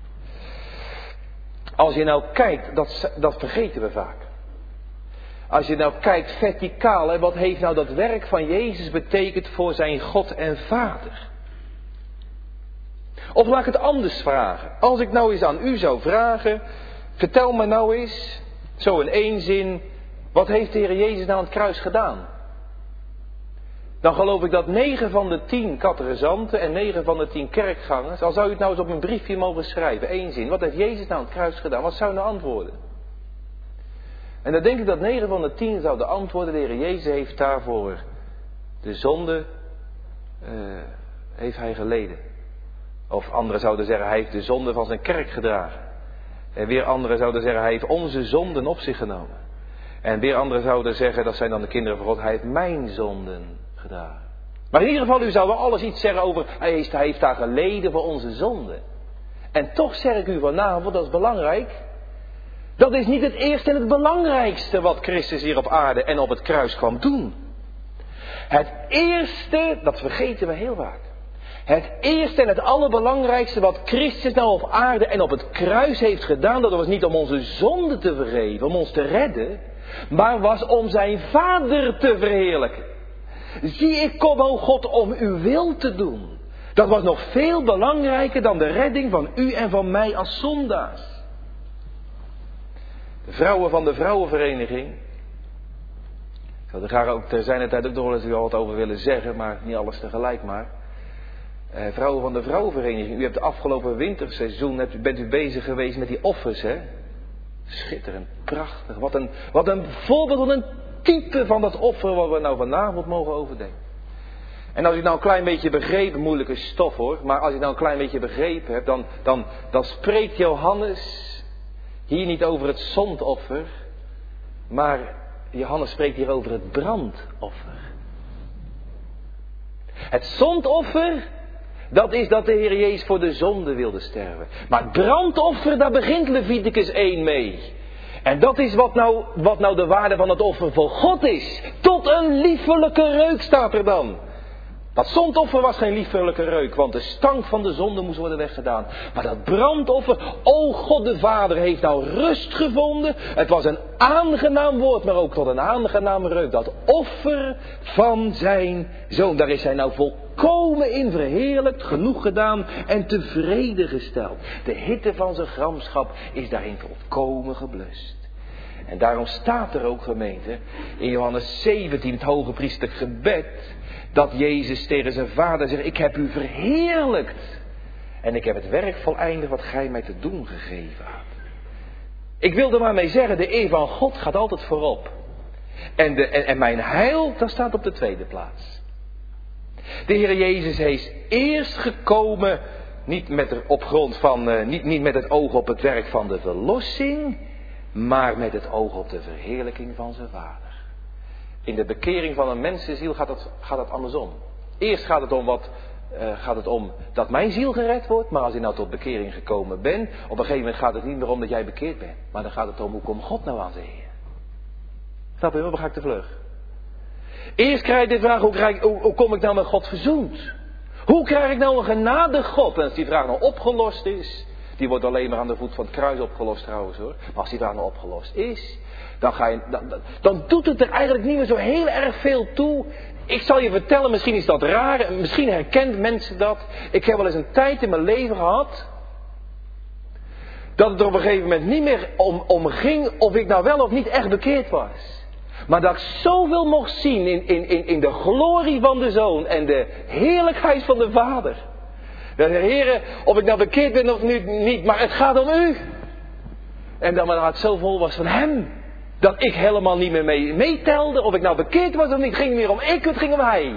Als je nou kijkt, dat, dat vergeten we vaak. Als je nou kijkt verticaal, hè, wat heeft nou dat werk van Jezus betekend voor zijn God en Vader? Of laat ik het anders vragen. Als ik nou eens aan u zou vragen, vertel me nou eens, zo in één zin, wat heeft de Heer Jezus nou aan het kruis gedaan? Dan geloof ik dat negen van de tien catechizanten en negen van de tien kerkgangers, al zou u het nou eens op een briefje mogen schrijven, één zin, wat heeft Jezus nou aan het kruis gedaan? Wat zou u nou antwoorden? En dan denk ik dat negen van de tien zouden antwoorden, de Heer Jezus heeft daarvoor de zonde, uh, heeft hij geleden. Of anderen zouden zeggen, hij heeft de zonde van zijn kerk gedragen. En weer anderen zouden zeggen, hij heeft onze zonden op zich genomen. En weer anderen zouden zeggen, dat zijn dan de kinderen van God, hij heeft mijn zonden gedragen. Maar in ieder geval, u zou wel alles iets zeggen over, hij heeft, hij heeft daar geleden voor onze zonden. En toch zeg ik u vanavond, dat is belangrijk. Dat is niet het eerste en het belangrijkste wat Christus hier op aarde en op het kruis kwam doen. Het eerste, dat vergeten we heel vaak. Het eerste en het allerbelangrijkste wat Christus nou op aarde en op het kruis heeft gedaan, dat was niet om onze zonde te vergeven, om ons te redden, maar was om zijn Vader te verheerlijken. Zie, ik kom, o God, om uw wil te doen. Dat was nog veel belangrijker dan de redding van u en van mij als zondaars. De vrouwen van de vrouwenvereniging. Ik zou er graag ook ter zijner tijd ook nog wel eens u al wat over willen zeggen, maar niet alles tegelijk maar. Eh, vrouwen van de vrouwenvereniging, u hebt de afgelopen winterseizoen, hebt, bent u bezig geweest met die offers, hè? Schitterend, prachtig. Wat een, wat een voorbeeld, wat een type van dat offer wat we nou vanavond mogen overdenken. En als u nou een klein beetje begrepen, moeilijke stof hoor, maar als u nou een klein beetje begrepen hebt, dan, dan, dan spreekt Johannes hier niet over het zondoffer, maar Johannes spreekt hier over het brandoffer. Het zondoffer, dat is dat de Heer Jezus voor de zonde wilde sterven. Maar het brandoffer, daar begint Leviticus één mee. En dat is wat nou, wat nou de waarde van het offer voor God is. Tot een liefelijke reuk staat er dan. Dat zondoffer was geen liefelijke reuk, want de stank van de zonde moest worden weggedaan. Maar dat brandoffer, o God de Vader heeft nou rust gevonden. Het was een aangenaam woord, maar ook tot een aangename reuk. Dat offer van zijn zoon, daar is hij nou volkomen in verheerlijkt, genoeg gedaan en tevreden gesteld. De hitte van zijn gramschap is daarin volkomen geblust. En daarom staat er ook, gemeente, in Johannes zeventien, het hoge priesterlijk gebed, dat Jezus tegen zijn vader zegt, ik heb u verheerlijkt. En ik heb het werk voleindigd wat gij mij te doen gegeven had. Ik wil er maar mee zeggen, de eer van God gaat altijd voorop. En, de, en, en mijn heil, dat staat op de tweede plaats. De Heer Jezus is eerst gekomen, niet met, er, op grond van, uh, niet, niet met het oog op het werk van de verlossing, maar met het oog op de verheerlijking van zijn vader. In de bekering van een mensenziel gaat het, gaat het andersom. Eerst gaat het, om wat, uh, gaat het om dat mijn ziel gered wordt. Maar als ik nou tot bekering gekomen ben, op een gegeven moment gaat het niet meer om dat jij bekeerd bent. Maar dan gaat het om, hoe komt God nou aan zijn Heer? Snap je, waar ga ik te vlug? Eerst krijg je de vraag, hoe, krijg, hoe, hoe kom ik nou met God verzoend? Hoe krijg ik nou een genadig God? En als die vraag nou opgelost is, die wordt alleen maar aan de voet van het kruis opgelost trouwens hoor. Maar als die vraag nou opgelost is, dan, ga je, dan, dan, dan doet het er eigenlijk niet meer zo heel erg veel toe. Ik zal je vertellen, misschien is dat raar, misschien herkent mensen dat. Ik heb wel eens een tijd in mijn leven gehad, dat het er op een gegeven moment niet meer om, om ging of ik nou wel of niet echt bekeerd was. Maar dat ik zoveel mocht zien in, in, in, in de glorie van de Zoon en de heerlijkheid van de Vader. Dat de Heer, of ik nou bekeerd ben of nu, niet, maar het gaat om u. En dat mijn hart zo vol was van hem, dat ik helemaal niet meer mee, meetelde, of ik nou bekeerd was of niet. Het ging niet meer om ik, het ging om hij.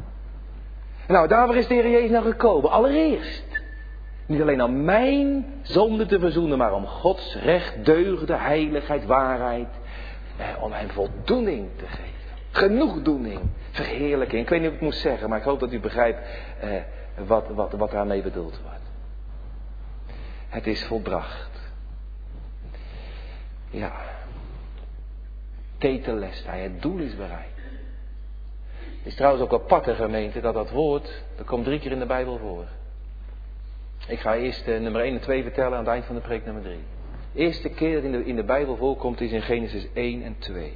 Nou, daarvoor is de Heer Jezus nou gekomen. Allereerst, niet alleen om mijn zonde te verzoenen, maar om Gods recht, deugde, heiligheid, waarheid. Eh, om hem voldoening te geven. Genoegdoening, verheerlijking. Ik weet niet hoe ik het moet zeggen, maar ik hoop dat u begrijpt eh, wat, wat, wat daarmee bedoeld wordt. Het is volbracht. Ja. Tetelestai, het doel is bereikt. Het is trouwens ook apart, de gemeente, dat dat woord, dat komt drie keer in de Bijbel voor. Ik ga eerst uh, nummer één en twee vertellen aan het eind van de preek nummer drie. De eerste keer dat in de, in de Bijbel voorkomt is in Genesis één en twee.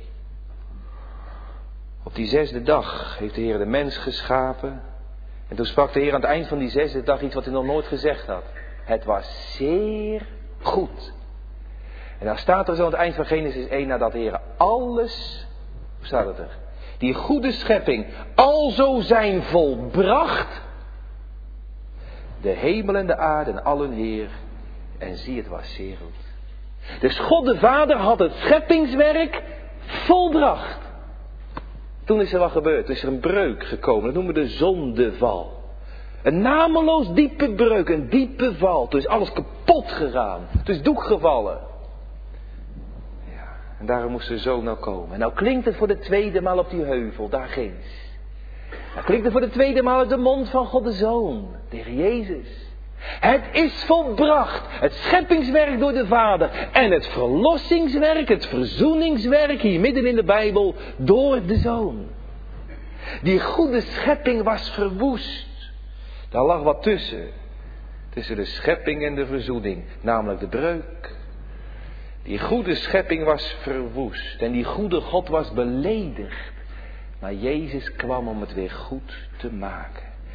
Op die zesde dag heeft de Heer de mens geschapen. En toen sprak de Heer aan het eind van die zesde dag iets wat hij nog nooit gezegd had. Het was zeer goed. En dan staat er zo aan het eind van Genesis één, nadat de Heer alles, hoe staat het er? Die goede schepping alzo zijn volbracht. De hemel en de aarde en al hun Heer. En zie, het was zeer goed. Dus God de Vader had het scheppingswerk volbracht. Toen is er wat gebeurd. Toen is er een breuk gekomen. Dat noemen we de zondeval. Een nameloos diepe breuk. Een diepe val. Toen is alles kapot gegaan. Toen is doek gevallen. Ja, en daarom moest de zoon nou komen. En nou klinkt het voor de tweede maal op die heuvel. Daar ginds. Nou klinkt het voor de tweede maal uit de mond van God de Zoon. De Heer Jezus. Het is volbracht. Het scheppingswerk door de Vader. En het verlossingswerk, het verzoeningswerk hier midden in de Bijbel door de Zoon. Die goede schepping was verwoest. Daar lag wat tussen. Tussen de schepping en de verzoening. Namelijk de breuk. Die goede schepping was verwoest. En die goede God was beledigd. Maar Jezus kwam om het weer goed te maken.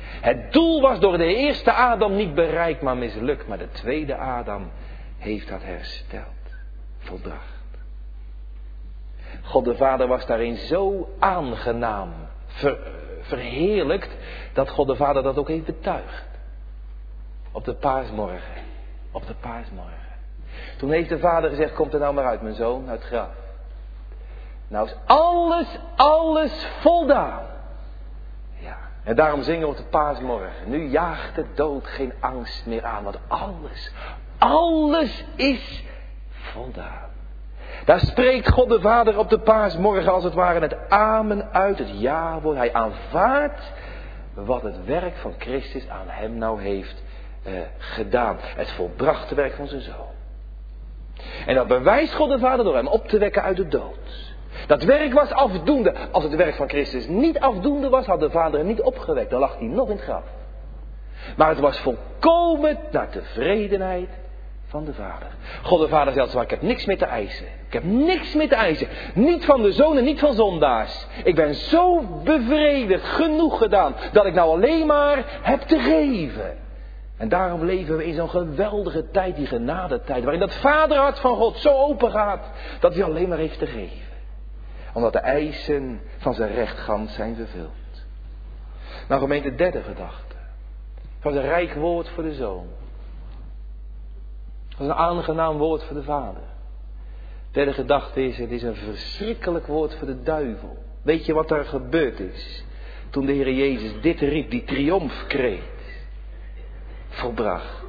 Het doel was door de eerste Adam niet bereikt, maar mislukt. Maar de tweede Adam heeft dat hersteld, volbracht. God de Vader was daarin zo aangenaam, ver, verheerlijkt, dat God de Vader dat ook heeft betuigd. Op de paasmorgen. Op de paasmorgen. Toen heeft de Vader gezegd, komt er nou maar uit, mijn zoon, uit het graf. Nou is alles, alles voldaan. Ja, en daarom zingen we op de paasmorgen. Nu jaagt de dood geen angst meer aan, want alles, alles is voldaan. Daar spreekt God de Vader op de paasmorgen als het ware het amen uit, het ja-woord. Hij aanvaardt wat het werk van Christus aan hem nou heeft uh, gedaan. Het volbrachte werk van zijn zoon. En dat bewijst God de Vader door hem op te wekken uit de dood. Dat werk was afdoende. Als het werk van Christus niet afdoende was, had de Vader hem niet opgewekt. Dan lag hij nog in het graf. Maar het was volkomen naar tevredenheid van de Vader. God de Vader zegt, ik heb niks meer te eisen. Ik heb niks meer te eisen. Niet van de zoon en niet van zondaars. Ik ben zo bevredigd, genoeg gedaan, dat ik nou alleen maar heb te geven. En daarom leven we in zo'n geweldige tijd, die genadetijd, waarin dat vaderhart van God zo open gaat, dat hij alleen maar heeft te geven. Omdat de eisen van zijn rechtgans zijn vervuld. Nou gemeente, derde gedachte. Dat was een rijk woord voor de zoon. Dat is een aangenaam woord voor de vader. Derde gedachte is, het is een verschrikkelijk woord voor de duivel. Weet je wat er gebeurd is? Toen de Heer Jezus dit riep, die triomfkreet. Volbracht.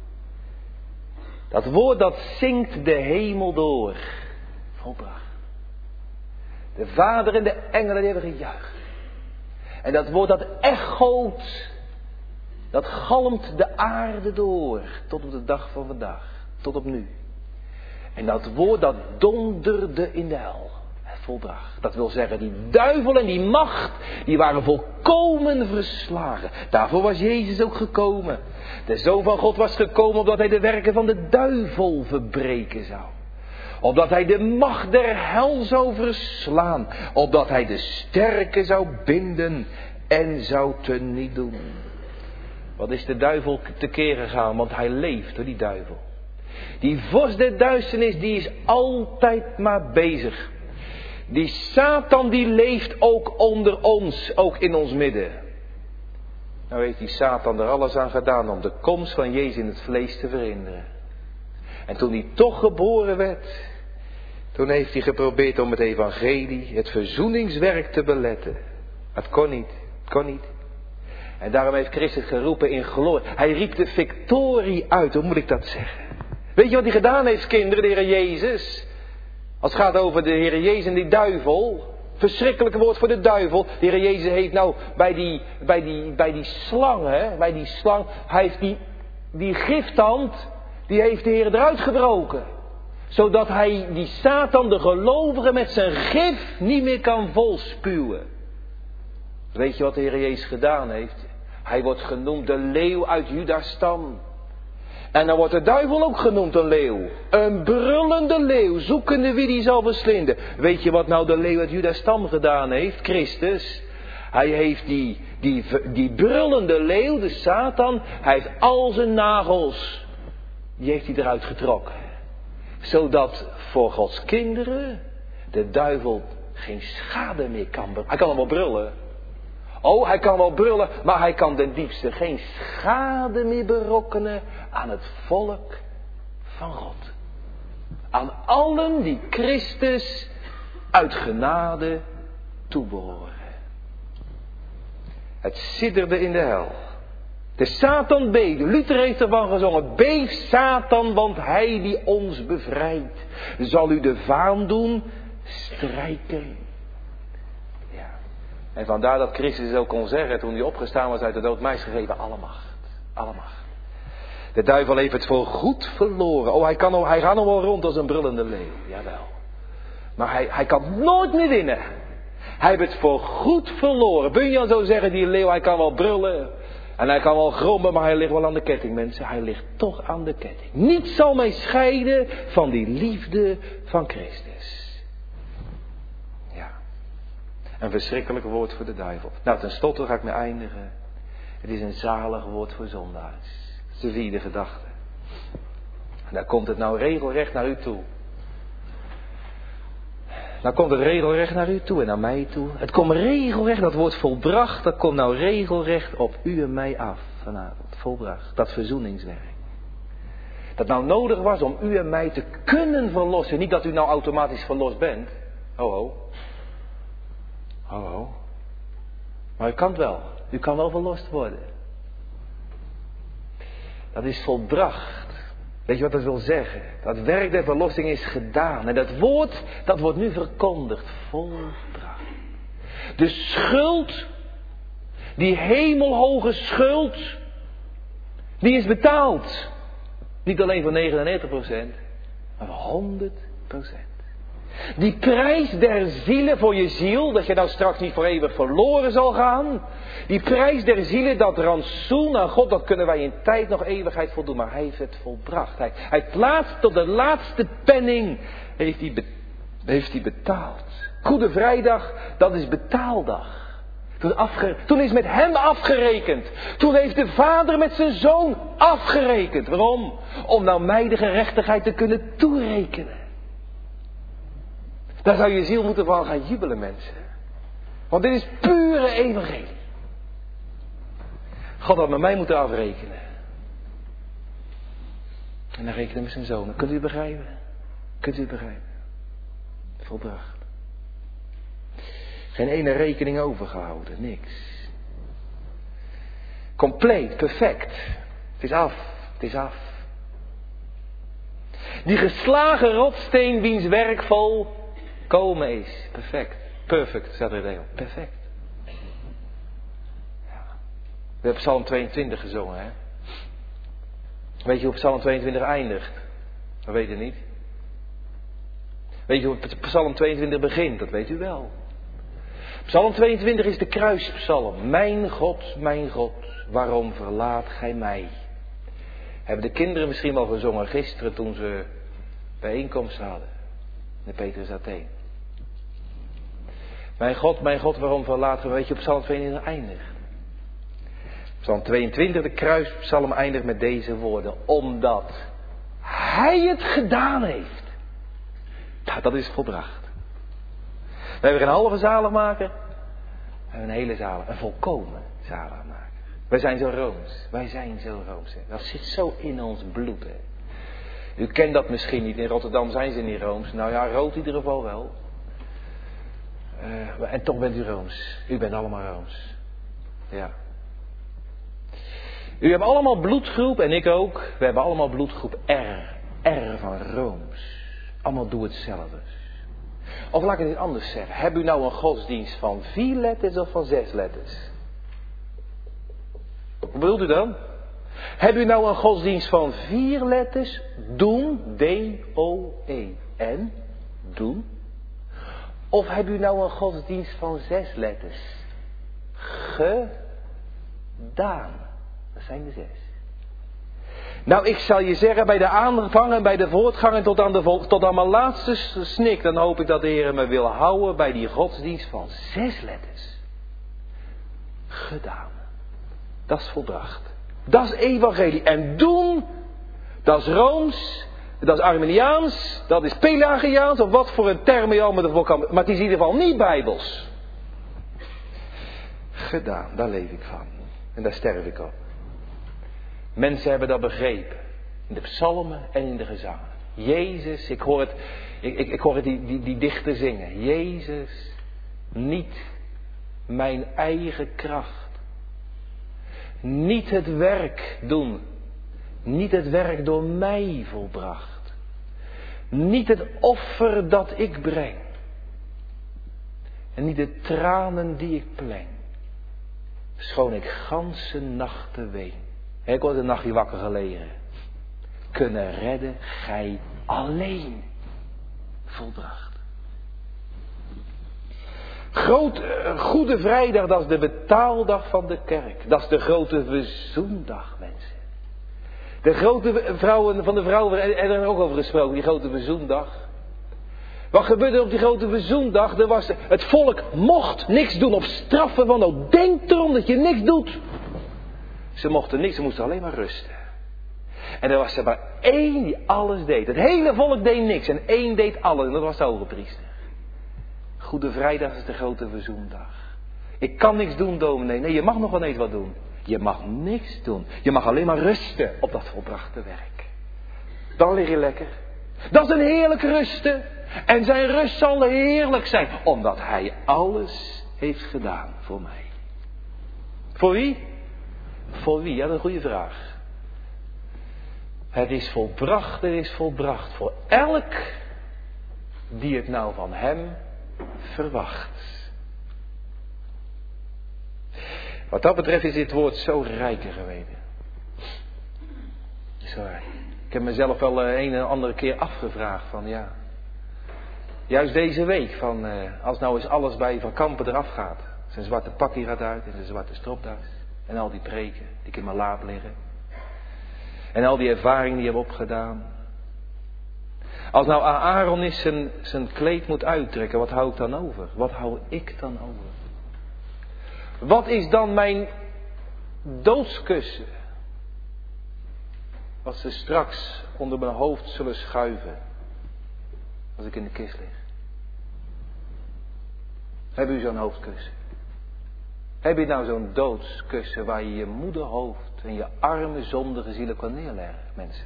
Dat woord dat zingt de hemel door. Volbracht. De Vader en de engelen die hebben gejuicht. En dat woord dat echoot, dat galmt de aarde door. Tot op de dag van vandaag. Tot op nu. En dat woord dat donderde in de hel. Volbracht. Dat wil zeggen, die duivel en die macht, die waren volkomen verslagen. Daarvoor was Jezus ook gekomen. De Zoon van God was gekomen opdat hij de werken van de duivel verbreken zou. Opdat hij de macht der hel zou verslaan. Opdat hij de sterke zou binden en zou teniet doen. Wat is de duivel tekeer gegaan? Want hij leeft, hoor, die duivel. Die vorst der duisternis, die is altijd maar bezig. Die Satan, die leeft ook onder ons, ook in ons midden. Nou heeft die Satan er alles aan gedaan om de komst van Jezus in het vlees te verhinderen. En toen hij toch geboren werd, toen heeft hij geprobeerd om het evangelie, het verzoeningswerk te beletten. Het kon niet, het kon niet. En daarom heeft Christus geroepen in glorie. Hij riep de victorie uit, hoe moet ik dat zeggen? Weet je wat hij gedaan heeft, kinderen, de Heer Jezus? Als het gaat over de Heer Jezus en die duivel. Verschrikkelijk woord voor de duivel. De Heer Jezus heeft nou bij die, bij die, bij die slang, hè, bij die slang, hij heeft die, die giftand, die heeft de Heer eruit gebroken. Zodat hij die Satan, de gelovigen, met zijn gif niet meer kan volspuwen. Weet je wat de Heer Jezus gedaan heeft? Hij wordt genoemd de leeuw uit Juda's stam. En dan wordt de duivel ook genoemd een leeuw. Een brullende leeuw, zoekende wie die zal verslinden. Weet je wat nou de leeuw uit Juda's stam gedaan heeft? Christus. Hij heeft die, die, die brullende leeuw, de Satan, hij heeft al zijn nagels, die heeft hij eruit getrokken. Zodat voor Gods kinderen de duivel geen schade meer kan berokkenen. Hij kan hem wel brullen. Oh, hij kan wel brullen, maar hij kan ten diepste geen schade meer berokkenen aan het volk van God. Aan allen die Christus uit genade toebehoren. Het sidderde in de hel. De Satan beefde. Luther heeft ervan gezongen. Beef Satan, want hij die ons bevrijdt, zal u de vaan doen strijken. Ja. En vandaar dat Christus ook kon zeggen, toen hij opgestaan was uit de dood, mij is gegeven alle macht. Alle macht. De duivel heeft het voor goed verloren. Oh, hij, kan al, hij gaat nog wel rond als een brullende leeuw. Jawel. Maar hij, hij kan nooit meer winnen. Hij heeft het voor goed verloren. Bunyan zou zeggen, die leeuw, hij kan wel brullen. En hij kan wel grommen, maar hij ligt wel aan de ketting, mensen. Hij ligt toch aan de ketting. Niets zal mij scheiden van die liefde van Christus. Ja. Een verschrikkelijk woord voor de duivel. Nou, ten slotte ga ik me eindigen. Het is een zalig woord voor zondaars. Dat is de vierde gedachte. En daar komt het nou regelrecht naar u toe. Nou komt het regelrecht naar u toe en naar mij toe. Het komt regelrecht, dat woord volbracht, dat komt nou regelrecht op u en mij af vanavond. Volbracht, dat verzoeningswerk. Dat nou nodig was om u en mij te kunnen verlossen. Niet dat u nou automatisch verlost bent. Ho ho. Ho ho. Maar u kan het wel. U kan wel verlost worden. Dat is volbracht. Weet je wat dat wil zeggen? Dat werk der verlossing is gedaan. En dat woord, dat wordt nu verkondigd. Volbracht. De schuld, die hemelhoge schuld, die is betaald. Niet alleen voor negenennegentig procent, maar voor honderd procent. Die prijs der zielen voor je ziel, dat je nou straks niet voor eeuwig verloren zal gaan. Die prijs der zielen, dat rantsoen aan God, dat kunnen wij in tijd nog eeuwigheid voldoen. Maar hij heeft het volbracht. Hij, hij heeft laatst tot de laatste penning heeft hij, be, heeft hij betaald. Goede Vrijdag, dat is betaaldag. Toen, afge, toen is met hem afgerekend. Toen heeft de vader met zijn zoon afgerekend. Waarom? Om nou mij de gerechtigheid te kunnen toerekenen. Daar zou je ziel moeten van gaan jubelen, mensen. Want dit is pure evangelie. God had met mij moeten afrekenen. En dan rekenen met zijn zoon. Kunt u het begrijpen? Kunt u het begrijpen? Volbracht. Geen ene rekening overgehouden. Niks. Compleet, perfect. Het is af. Het is af. Die geslagen rotsteen wiens werk vol komen is. Perfect. Perfect, staat er in de Engels. Perfect. Ja. We hebben Psalm tweeëntwintig gezongen, hè. Weet je hoe Psalm tweeëntwintig eindigt? Dat weet u niet. Weet je hoe Psalm tweeëntwintig begint? Dat weet u wel. Psalm tweeëntwintig is de kruispsalm. Mijn God, mijn God, waarom verlaat gij mij? Hebben de kinderen misschien wel gezongen gisteren toen ze bijeenkomst hadden. In Petrus Atheen. Mijn God, mijn God, waarom verlaat gij mij? Weet je, op Psalm tweeëntwintig eindigt. Psalm tweeëntwintig, de kruispsalm eindigt met deze woorden. Omdat hij het gedaan heeft. Nou, dat is volbracht. We hebben geen halve zaligmaker. We hebben een hele zalig, een volkomen zaligmaker. Wij zijn zo rooms. Wij zijn zo rooms. Hè. Dat zit zo in ons bloed. Hè. U kent dat misschien niet. In Rotterdam zijn ze niet rooms. Nou ja, rood in ieder geval wel. Uh, en toch bent u rooms. U bent allemaal rooms. Ja. U hebt allemaal bloedgroep en ik ook. We hebben allemaal bloedgroep R. R van rooms. Allemaal doe hetzelfde. Of laat ik het anders zeggen. Heb u nou een godsdienst van vier letters of van zes letters? Wat bedoelt u dan? Heb u nou een godsdienst van vier letters? Doen. D O E N. Doen. Of heb u nou een godsdienst van zes letters? Gedaan. Dat zijn de zes. Nou, ik zal je zeggen, bij de aanvang en bij de voortgang en tot aan, de vol- tot aan mijn laatste snik, dan hoop ik dat de Heer me wil houden bij die godsdienst van zes letters. Gedaan. Dat is volbracht. Dat is evangelie. En doen, dat is Rooms, dat is Arminiaans, dat is Pelagiaans, of wat voor een term je al met de volk kan. Maar het is in ieder geval niet Bijbels. Gedaan, daar leef ik van. En daar sterf ik op. Mensen hebben dat begrepen. In de psalmen en in de gezangen. Jezus, ik hoor het, ik, ik, ik hoor het die, die, die dichter zingen. Jezus, niet mijn eigen kracht. Niet het werk doen. Niet het werk door mij volbracht. Niet het offer dat ik breng. En niet de tranen die ik pleng. Schoon ik ganse nachten ween. Ik word een nachtje wakker gelegen. Kunnen redden gij alleen. Volbracht. Groot, Goede Vrijdag, dat is de betaaldag van de kerk. Dat is de grote verzoendag, mensen. De grote vrouwen van de vrouwen hebben er ook over gesproken, die grote verzoendag. Wat gebeurde er op die grote verzoendag? Er was, het volk mocht niks doen op straffen van, nou denk erom dat je niks doet. Ze mochten niks, ze moesten alleen maar rusten. En er was er maar één die alles deed. Het hele volk deed niks en één deed alles. En dat was de hogepriester. Goede Vrijdag is de grote verzoendag. Ik kan niks doen, dominee. Nee, je mag nog wel eens wat doen. Je mag niks doen. Je mag alleen maar rusten op dat volbrachte werk. Dan lig je lekker. Dat is een heerlijk rusten. En zijn rust zal heerlijk zijn. Omdat hij alles heeft gedaan voor mij. Voor wie? Voor wie? Ja, dat is een goede vraag. Het is volbracht, het is volbracht voor elk die het nou van hem verwacht. Wat dat betreft is dit woord zo rijker geweten. Zo rijk. Ik heb mezelf wel een en andere keer afgevraagd van ja. Juist deze week van als nou eens alles bij Van Kampen eraf gaat. Zijn zwarte pakje gaat uit en zijn zwarte stropdas. En al die preken die ik in mijn laap liggen. En al die ervaringen die je hebt opgedaan. Als nou Aaron eens zijn, zijn kleed moet uittrekken, wat hou ik dan over? Wat hou ik dan over? Wat is dan mijn doodskussen? Wat ze straks onder mijn hoofd zullen schuiven. Als ik in de kist lig. Heb u zo'n hoofdkussen? Heb je nou zo'n doodskussen waar je je moederhoofd en je arme zondige zielen kan neerleggen, mensen?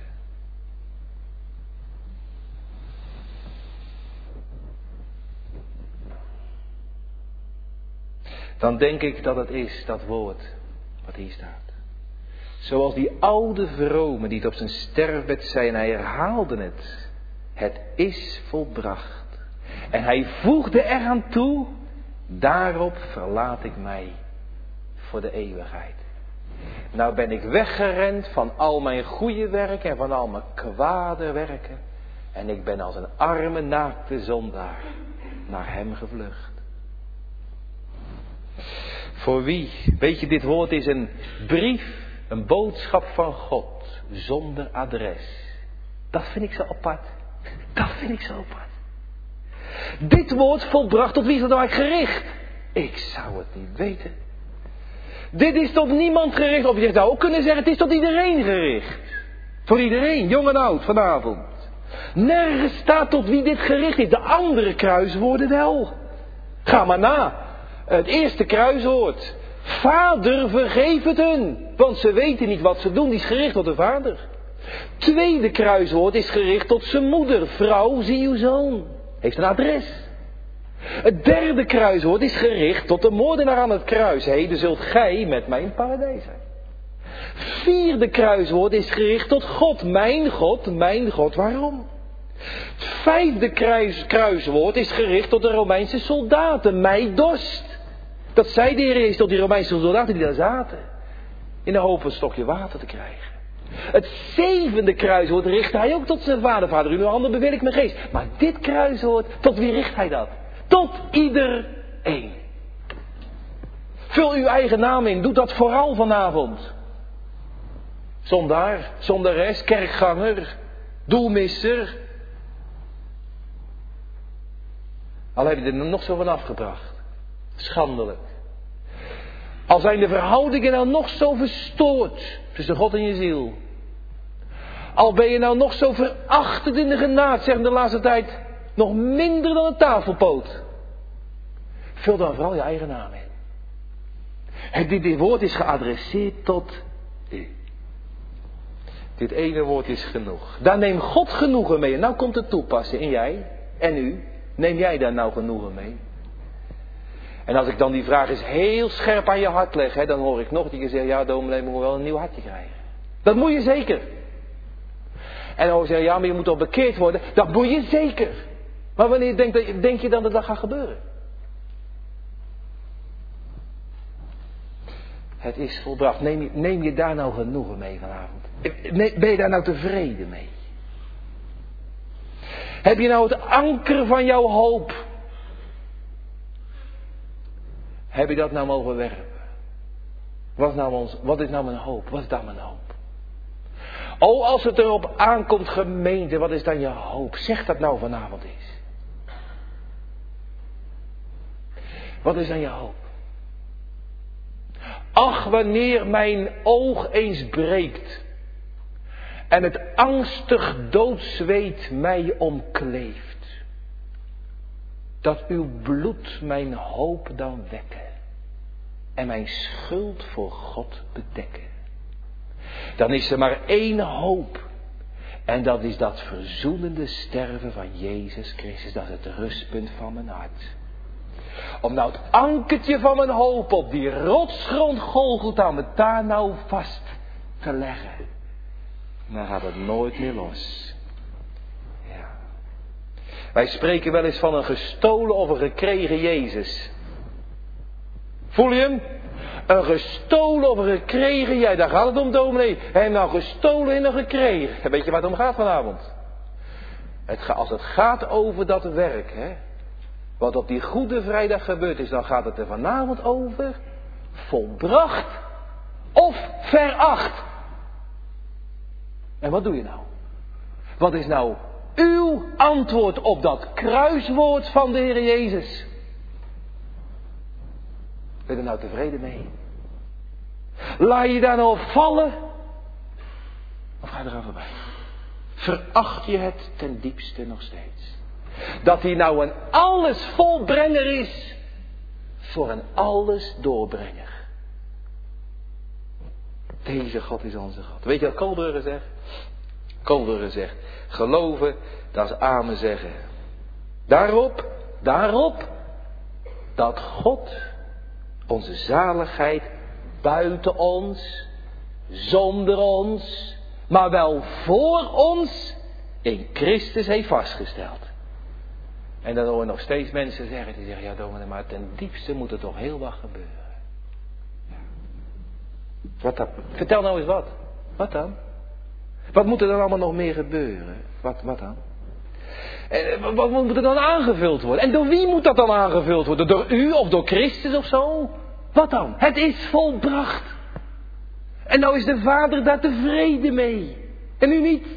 Dan denk ik dat het is dat woord wat hier staat. Zoals die oude vrome die het op zijn sterfbed zei en hij herhaalde het. Het is volbracht. En hij voegde eraan toe. Daarop verlaat ik mij voor de eeuwigheid. Nou ben ik weggerend van al mijn goede werken en van al mijn kwade werken. En ik ben als een arme naakte zondaar naar hem gevlucht. Voor wie? Weet je, dit woord is een brief, een boodschap van God, zonder adres. Dat vind ik zo apart. Dat vind ik zo apart. Dit woord volbracht, tot wie is het nou eigenlijk gericht? Ik zou het niet weten. Dit is tot niemand gericht. Of je zou ook kunnen zeggen, het is tot iedereen gericht. Voor iedereen, jong en oud, vanavond. Nergens staat tot wie dit gericht is. De andere kruiswoorden wel. Ga maar na. Het eerste kruiswoord. Vader, vergeef het hun. Want ze weten niet wat ze doen. Die is gericht tot de vader. Tweede kruiswoord is gericht tot zijn moeder. Vrouw, zie uw zoon. Heeft een adres. Het derde kruiswoord is gericht tot de moordenaar aan het kruis. Heden zult gij met mij in het paradijs zijn. Vierde kruiswoord is gericht tot God. Mijn God, mijn God, waarom? Het vijfde kruis, kruiswoord is gericht tot de Romeinse soldaten. Mij dorst. Dat zei de Heer Jezus tot die Romeinse soldaten die daar zaten. In de hoop een stokje water te krijgen. Het zevende kruiswoord richt hij ook tot zijn vader. Vader, in uw handen beveel ik mijn geest. Maar dit kruiswoord, tot wie richt hij dat? Tot iedereen. Vul uw eigen naam in. Doe dat vooral vanavond. Zondaar, zondares, kerkganger, doelmisser. Al heb je er nog zo van afgebracht. Schandelijk. Al zijn de verhoudingen nou nog zo verstoord tussen God en je ziel. Al ben je nou nog zo verachtend in de genade, zeg de laatste tijd, nog minder dan een tafelpoot. Vul dan vooral je eigen naam in. Het, dit, dit woord is geadresseerd tot u. Dit ene woord is genoeg. Daar neemt God genoegen mee. En nou komt het toepassen. En jij en u, neem jij daar nou genoegen mee? En als ik dan die vraag eens heel scherp aan je hart leg, hè, dan hoor ik nog dat je zegt, ja dominee, moet wel een nieuw hartje krijgen. Dat moet je zeker. En dan hoor je zeggen, ja, maar je moet toch bekeerd worden. Dat moet je zeker. Maar wanneer denk, denk je dan dat dat gaat gebeuren? Het is volbracht. Neem je, neem je daar nou genoegen mee vanavond? Ben je daar nou tevreden mee? Heb je nou het anker van jouw hoop? Heb je dat nou mogen werpen? Wat is nou, ons, wat is nou mijn hoop? Wat is dan mijn hoop? Oh, als het erop aankomt, gemeente, wat is dan je hoop? Zeg dat nou vanavond eens. Wat is dan je hoop? Ach, wanneer mijn oog eens breekt en het angstig doodzweet mij omkleeft, dat uw bloed mijn hoop dan wekken en mijn schuld voor God bedekken. Dan is er maar één hoop. En dat is dat verzoenende sterven van Jezus Christus. Dat is het rustpunt van mijn hart. Om nou het ankertje van mijn hoop op die rotsgrond Golgotha me daar nou vast te leggen. Dan gaat het nooit meer los. Ja. Wij spreken wel eens van een gestolen of een gekregen Jezus. Voel je hem? Een gestolen of een gekregen, ja, daar gaat het om, dominee. Hij nou gestolen en een gekregen. Weet je waar het om gaat vanavond? Het ga, als het gaat over dat werk, hè, wat op die Goede Vrijdag gebeurd is, dan gaat het er vanavond over volbracht of veracht. En wat doe je nou? Wat is nou uw antwoord op dat kruiswoord van de Heer Jezus? Ben je er nou tevreden mee? Laat je daar nou op vallen? Of ga je eraan voorbij? Veracht je het ten diepste nog steeds? Dat hij nou een alles volbrenger is voor een alles doorbrenger. Deze God is onze God. Weet je wat Koolbrugge zegt? Koolbrugge zegt, geloven, dat is amen zeggen. Daarop, daarop, dat God onze zaligheid buiten ons, zonder ons, maar wel voor ons in Christus heeft vastgesteld. En dan hoor je nog steeds mensen zeggen, die zeggen, ja dominee, maar ten diepste moet er toch heel wat gebeuren. Ja. Wat dan? Vertel nou eens wat. Wat dan? Wat moet er dan allemaal nog meer gebeuren? Wat, wat dan? En wat moet er dan aangevuld worden? En door wie moet dat dan aangevuld worden? Door u of door Christus of zo? Wat dan? Het is volbracht. En nou is de Vader daar tevreden mee. En u niet.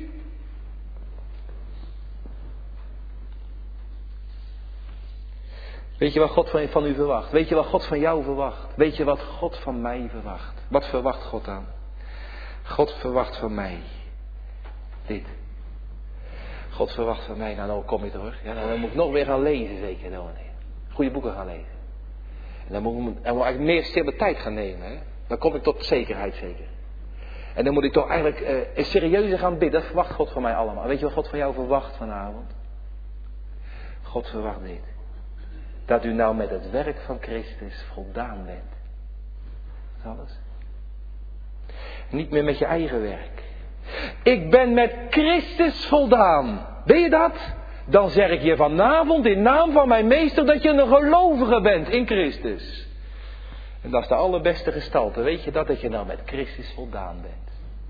Weet je wat God van, van u verwacht? Weet je wat God van jou verwacht? Weet je wat God van mij verwacht? Wat verwacht God dan? God verwacht van mij dit. God verwacht van mij, nou, nou kom je terug. Ja, nou, dan moet ik nog weer gaan lezen, zeker. Nou, nee. Goede boeken gaan lezen. En dan moet ik, dan moet ik eigenlijk meer stille tijd gaan nemen. Hè? Dan kom ik tot zekerheid, zeker. En dan moet ik toch eigenlijk uh, serieuzer gaan bidden. Dat verwacht God van mij allemaal. Weet je wat God van jou verwacht vanavond? God verwacht dit. Dat u nou met het werk van Christus voldaan bent. Dat is alles. Niet meer met je eigen werk. Ik ben met Christus voldaan. Weet je dat? Dan zeg ik je vanavond in naam van mijn meester dat je een gelovige bent in Christus. En dat is de allerbeste gestalte. Weet je dat? Dat je nou met Christus voldaan bent.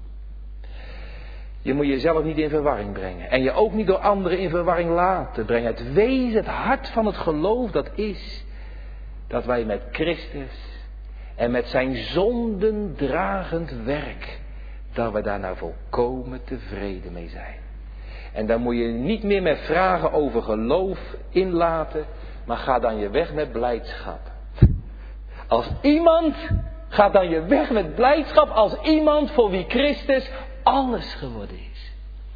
Je moet jezelf niet in verwarring brengen. En je ook niet door anderen in verwarring laten brengen. Het wezen, het hart van het geloof, dat is dat wij met Christus en met zijn zondendragend werk, dat we daar nou volkomen tevreden mee zijn. En dan moet je niet meer met vragen over geloof inlaten, maar ga dan je weg met blijdschap. Als iemand, ga dan je weg met blijdschap als iemand voor wie Christus alles geworden is.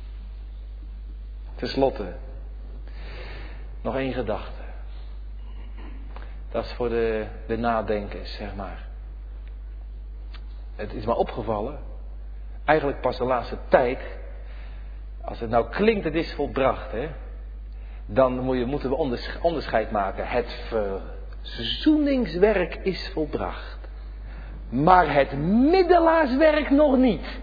Ten slotte, nog één gedachte. Dat is voor de, de nadenkers, zeg maar. Het is me opgevallen, eigenlijk pas de laatste tijd, als het nou klinkt het is volbracht, hè, dan moet je, moeten we onderscheid maken. Het verzoeningswerk is volbracht, maar het middelaarswerk nog niet.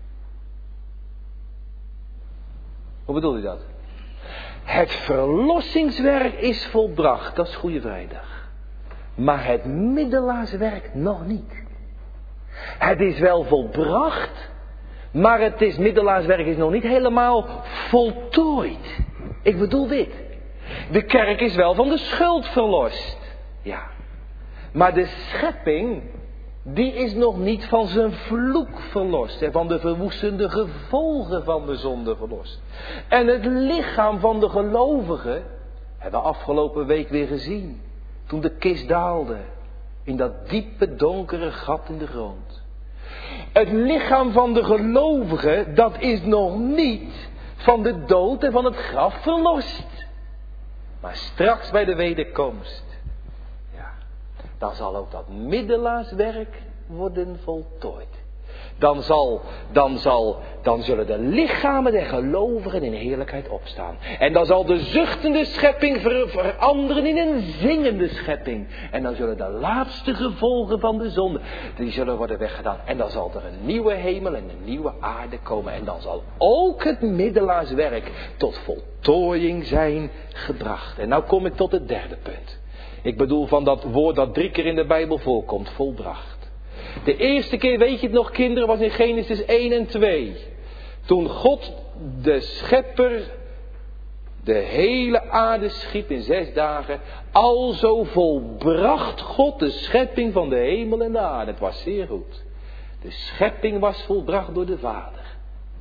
Hoe bedoel je dat? Het verlossingswerk is volbracht, dat is Goede Vrijdag. Maar het middelaarswerk nog niet. Het is wel volbracht, maar het is, middelaarswerk is nog niet helemaal voltooid. Ik bedoel dit. De kerk is wel van de schuld verlost. Ja. Maar de schepping, die is nog niet van zijn vloek verlost. En van de verwoestende gevolgen van de zonde verlost. En het lichaam van de gelovigen hebben we afgelopen week weer gezien. Toen de kist daalde. In dat diepe donkere gat in de grond. Het lichaam van de gelovige, dat is nog niet van de dood en van het graf verlost. Maar straks bij de wederkomst, ja, dan zal ook dat middelaarswerk worden voltooid. Dan zal, dan zal, dan zullen de lichamen der gelovigen in heerlijkheid opstaan. En dan zal de zuchtende schepping ver, veranderen in een zingende schepping. En dan zullen de laatste gevolgen van de zonde, die zullen worden weggedaan. En dan zal er een nieuwe hemel en een nieuwe aarde komen. En dan zal ook het middelaarswerk tot voltooiing zijn gebracht. En nou kom ik tot het derde punt. Ik bedoel van dat woord dat drie keer in de Bijbel voorkomt, volbracht. De eerste keer, weet je het nog kinderen, was in Genesis één en twee. Toen God, de schepper, de hele aarde schiep in zes dagen. Alzo volbracht God de schepping van de hemel en de aarde. Het was zeer goed. De schepping was volbracht door de Vader.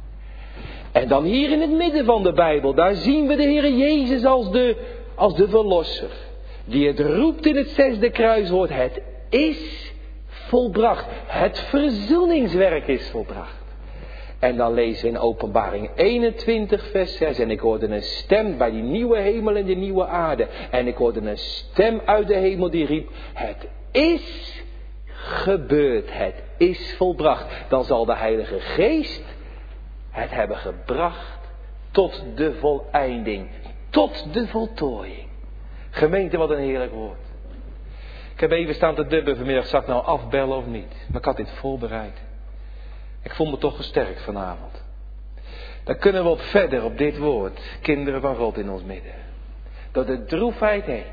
En dan hier in het midden van de Bijbel, daar zien we de Heere Jezus als de, als de verlosser. Die het roept in het zesde kruiswoord, het is volbracht. Het verzoeningswerk is volbracht. En dan lezen we in Openbaring eenentwintig vers zes. En ik hoorde een stem bij die nieuwe hemel en die nieuwe aarde. En ik hoorde een stem uit de hemel die riep, het is gebeurd. Het is volbracht. Dan zal de Heilige Geest het hebben gebracht tot de voleinding. Tot de voltooiing. Gemeente, wat een heerlijk woord. Ik heb even staan te dubben vanmiddag, zal ik nou afbellen of niet? Maar ik had dit voorbereid. Ik voel me toch gesterkt vanavond. Dan kunnen we op verder op dit woord, kinderen van God in ons midden. Door de droefheid heen,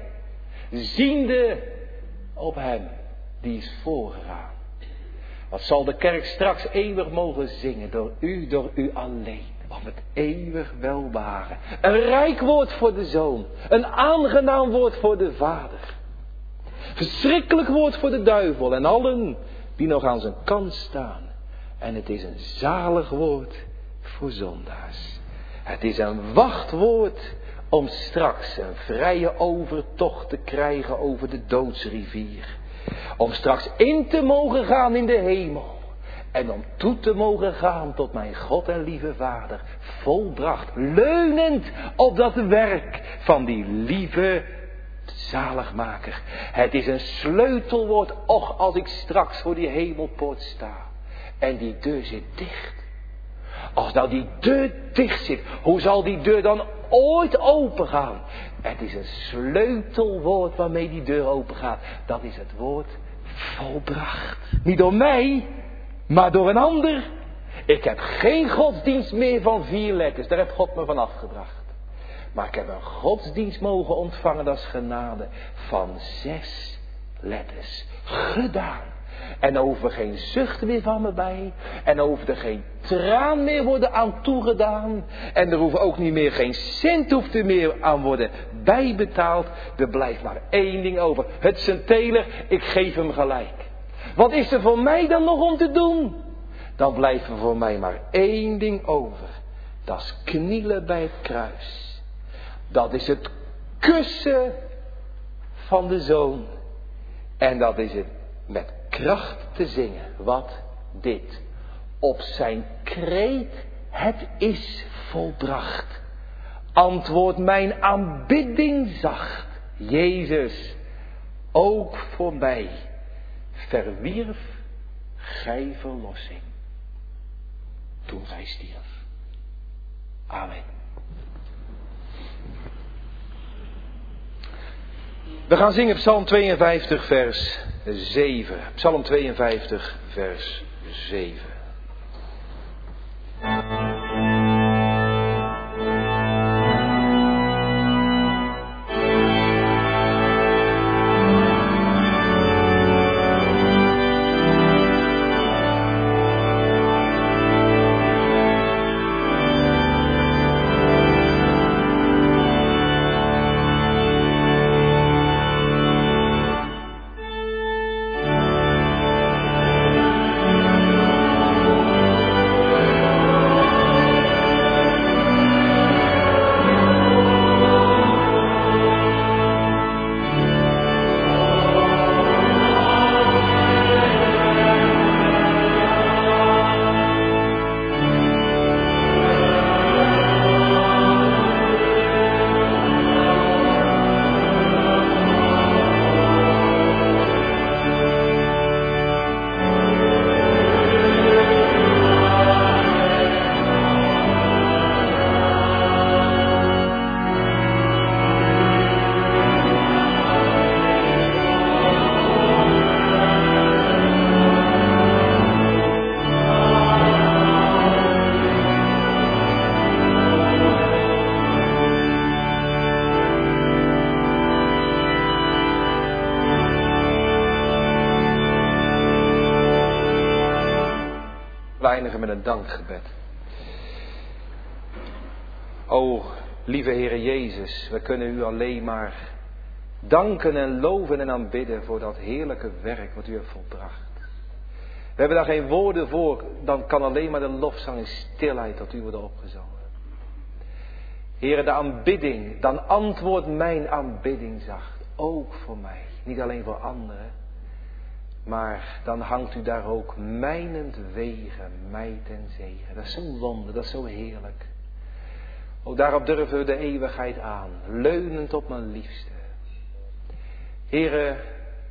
ziende op hem, die is voorgegaan. Wat zal de kerk straks eeuwig mogen zingen, door u, door u alleen. Om het eeuwig welbehagen. Een rijk woord voor de zoon. Een aangenaam woord voor de vader. Verschrikkelijk woord voor de duivel en allen die nog aan zijn kant staan. En het is een zalig woord voor zondaars. Het is een wachtwoord om straks een vrije overtocht te krijgen over de doodsrivier. Om straks in te mogen gaan in de hemel. En om toe te mogen gaan tot mijn God en lieve Vader. Volbracht, leunend op dat werk van die lieve zaligmaker. Het is een sleutelwoord. Och, als ik straks voor die hemelpoort sta. En die deur zit dicht. Als nou die deur dicht zit. Hoe zal die deur dan ooit open gaan? Het is een sleutelwoord waarmee die deur open gaat. Dat is het woord volbracht. Niet door mij, maar door een ander. Ik heb geen godsdienst meer van vier letters. Daar heeft God me van afgebracht. Maar ik heb een godsdienst mogen ontvangen, dat is genade, van zes letters. Gedaan. En over geen zucht meer van me bij. En over er geen traan meer worden aan toegedaan. En er hoeft ook niet meer, geen cent hoeft er meer aan worden bijbetaald. Er blijft maar één ding over. Het centeler, ik geef hem gelijk. Wat is er voor mij dan nog om te doen? Dan blijft er voor mij maar één ding over. Dat is knielen bij het kruis. Dat is het kussen van de Zoon. En dat is het met kracht te zingen. Wat? Dit. Op zijn kreet, het is volbracht. Antwoord mijn aanbidding zacht. Jezus, ook voor mij, verwierf gij verlossing. Toen gij stierf. Amen. We gaan zingen Psalm tweeënvijftig vers zeven. Psalm tweeënvijftig vers zeven. eindigen met een dankgebed. O, lieve Heere Jezus, we kunnen u alleen maar danken en loven en aanbidden voor dat heerlijke werk wat u hebt volbracht. We hebben daar geen woorden voor, dan kan alleen maar de lofzang in stilheid tot u worden opgezongen. Heere, de aanbidding, dan antwoordt mijn aanbidding zacht, ook voor mij, niet alleen voor anderen. Maar dan hangt u daar ook mijnentwege mij ten zegen. Dat is zo'n wonder, dat is zo heerlijk. Ook daarop durven we de eeuwigheid aan, leunend op mijn liefste. Heere,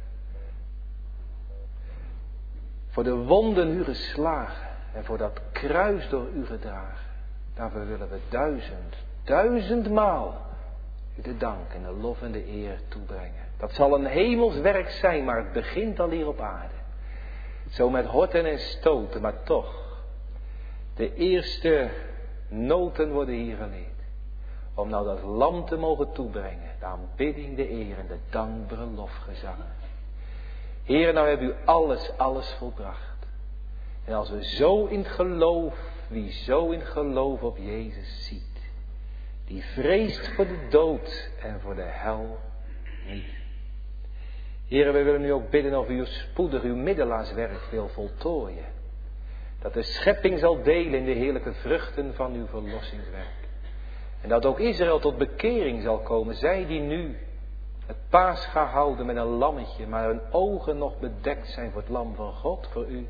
voor de wonden u geslagen en voor dat kruis door u gedragen, daarvoor willen we duizend, duizendmaal u de dank en de lof en de eer toebrengen. Dat zal een hemels werk zijn, maar het begint al hier op aarde. Zo met horten en stoten, maar toch. De eerste noten worden hier geleerd. Om nou dat lam te mogen toebrengen. De aanbidding, de eer en de dankbare lofgezangen. Heere, nou hebben u alles, alles volbracht. En als we zo in het geloof, wie zo in het geloof op Jezus ziet. Die vreest voor de dood en voor de hel niet. Heere, wij willen nu ook bidden of u spoedig uw middelaarswerk wil voltooien. Dat de schepping zal delen in de heerlijke vruchten van uw verlossingswerk. En dat ook Israël tot bekering zal komen. Zij die nu het Pascha houden met een lammetje, maar hun ogen nog bedekt zijn voor het lam van God, voor u.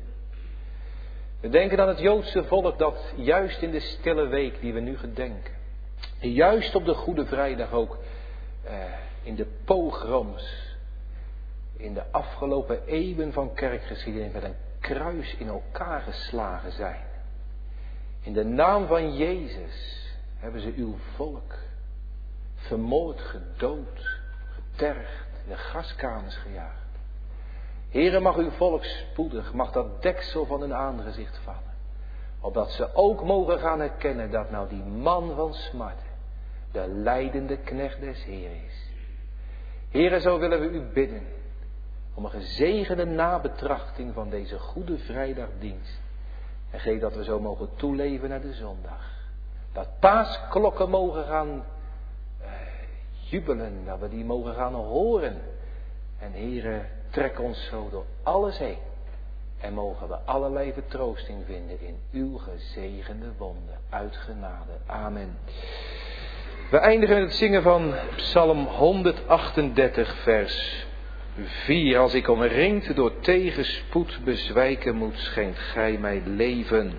We denken aan het Joodse volk dat juist in de stille week die we nu gedenken. En juist op de Goede Vrijdag ook eh, in de pogroms. In de afgelopen eeuwen van kerkgeschiedenis met een kruis in elkaar geslagen zijn. In de naam van Jezus hebben ze uw volk vermoord, gedood, getergd, in de gaskamers gejaagd. Heere, mag uw volk spoedig, mag dat deksel van hun aangezicht vallen. Opdat ze ook mogen gaan herkennen dat nou die man van smarten de lijdende knecht des Heeren is. Heere, zo willen we u bidden. Om een gezegende nabetrachting van deze Goede Vrijdagdienst. En geef dat we zo mogen toeleven naar de zondag. Dat paasklokken mogen gaan eh, jubelen. Dat we die mogen gaan horen. En Heere, trek ons zo door alles heen. En mogen we allerlei vertroosting vinden in uw gezegende wonden. Uit genade. Amen. We eindigen met het zingen van Psalm honderdachtendertig vers vier. Als ik omringd door tegenspoed bezwijken moet, schenkt gij mij leven.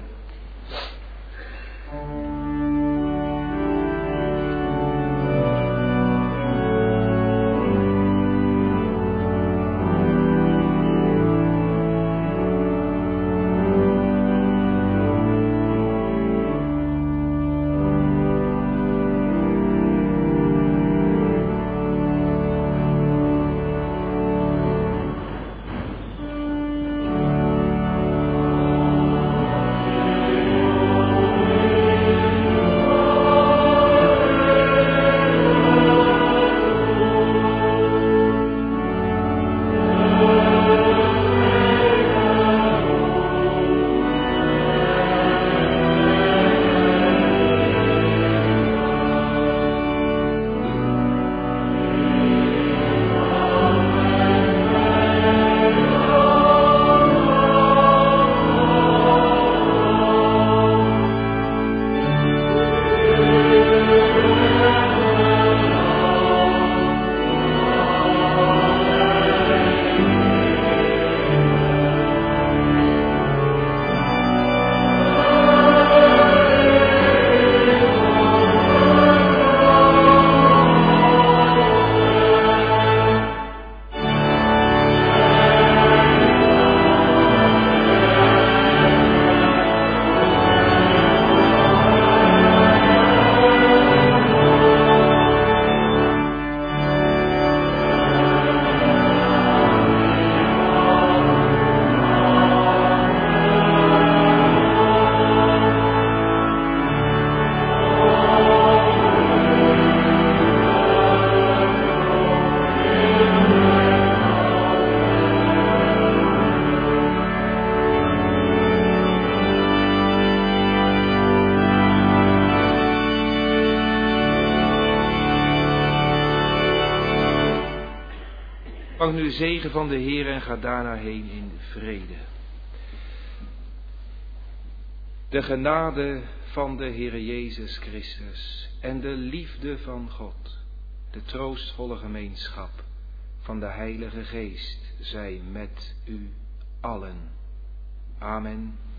Ontvang nu de zegen van de Heer en ga daarna heen in vrede. De genade van de Heere Jezus Christus en de liefde van God, de troostvolle gemeenschap van de Heilige Geest, zij met u allen. Amen.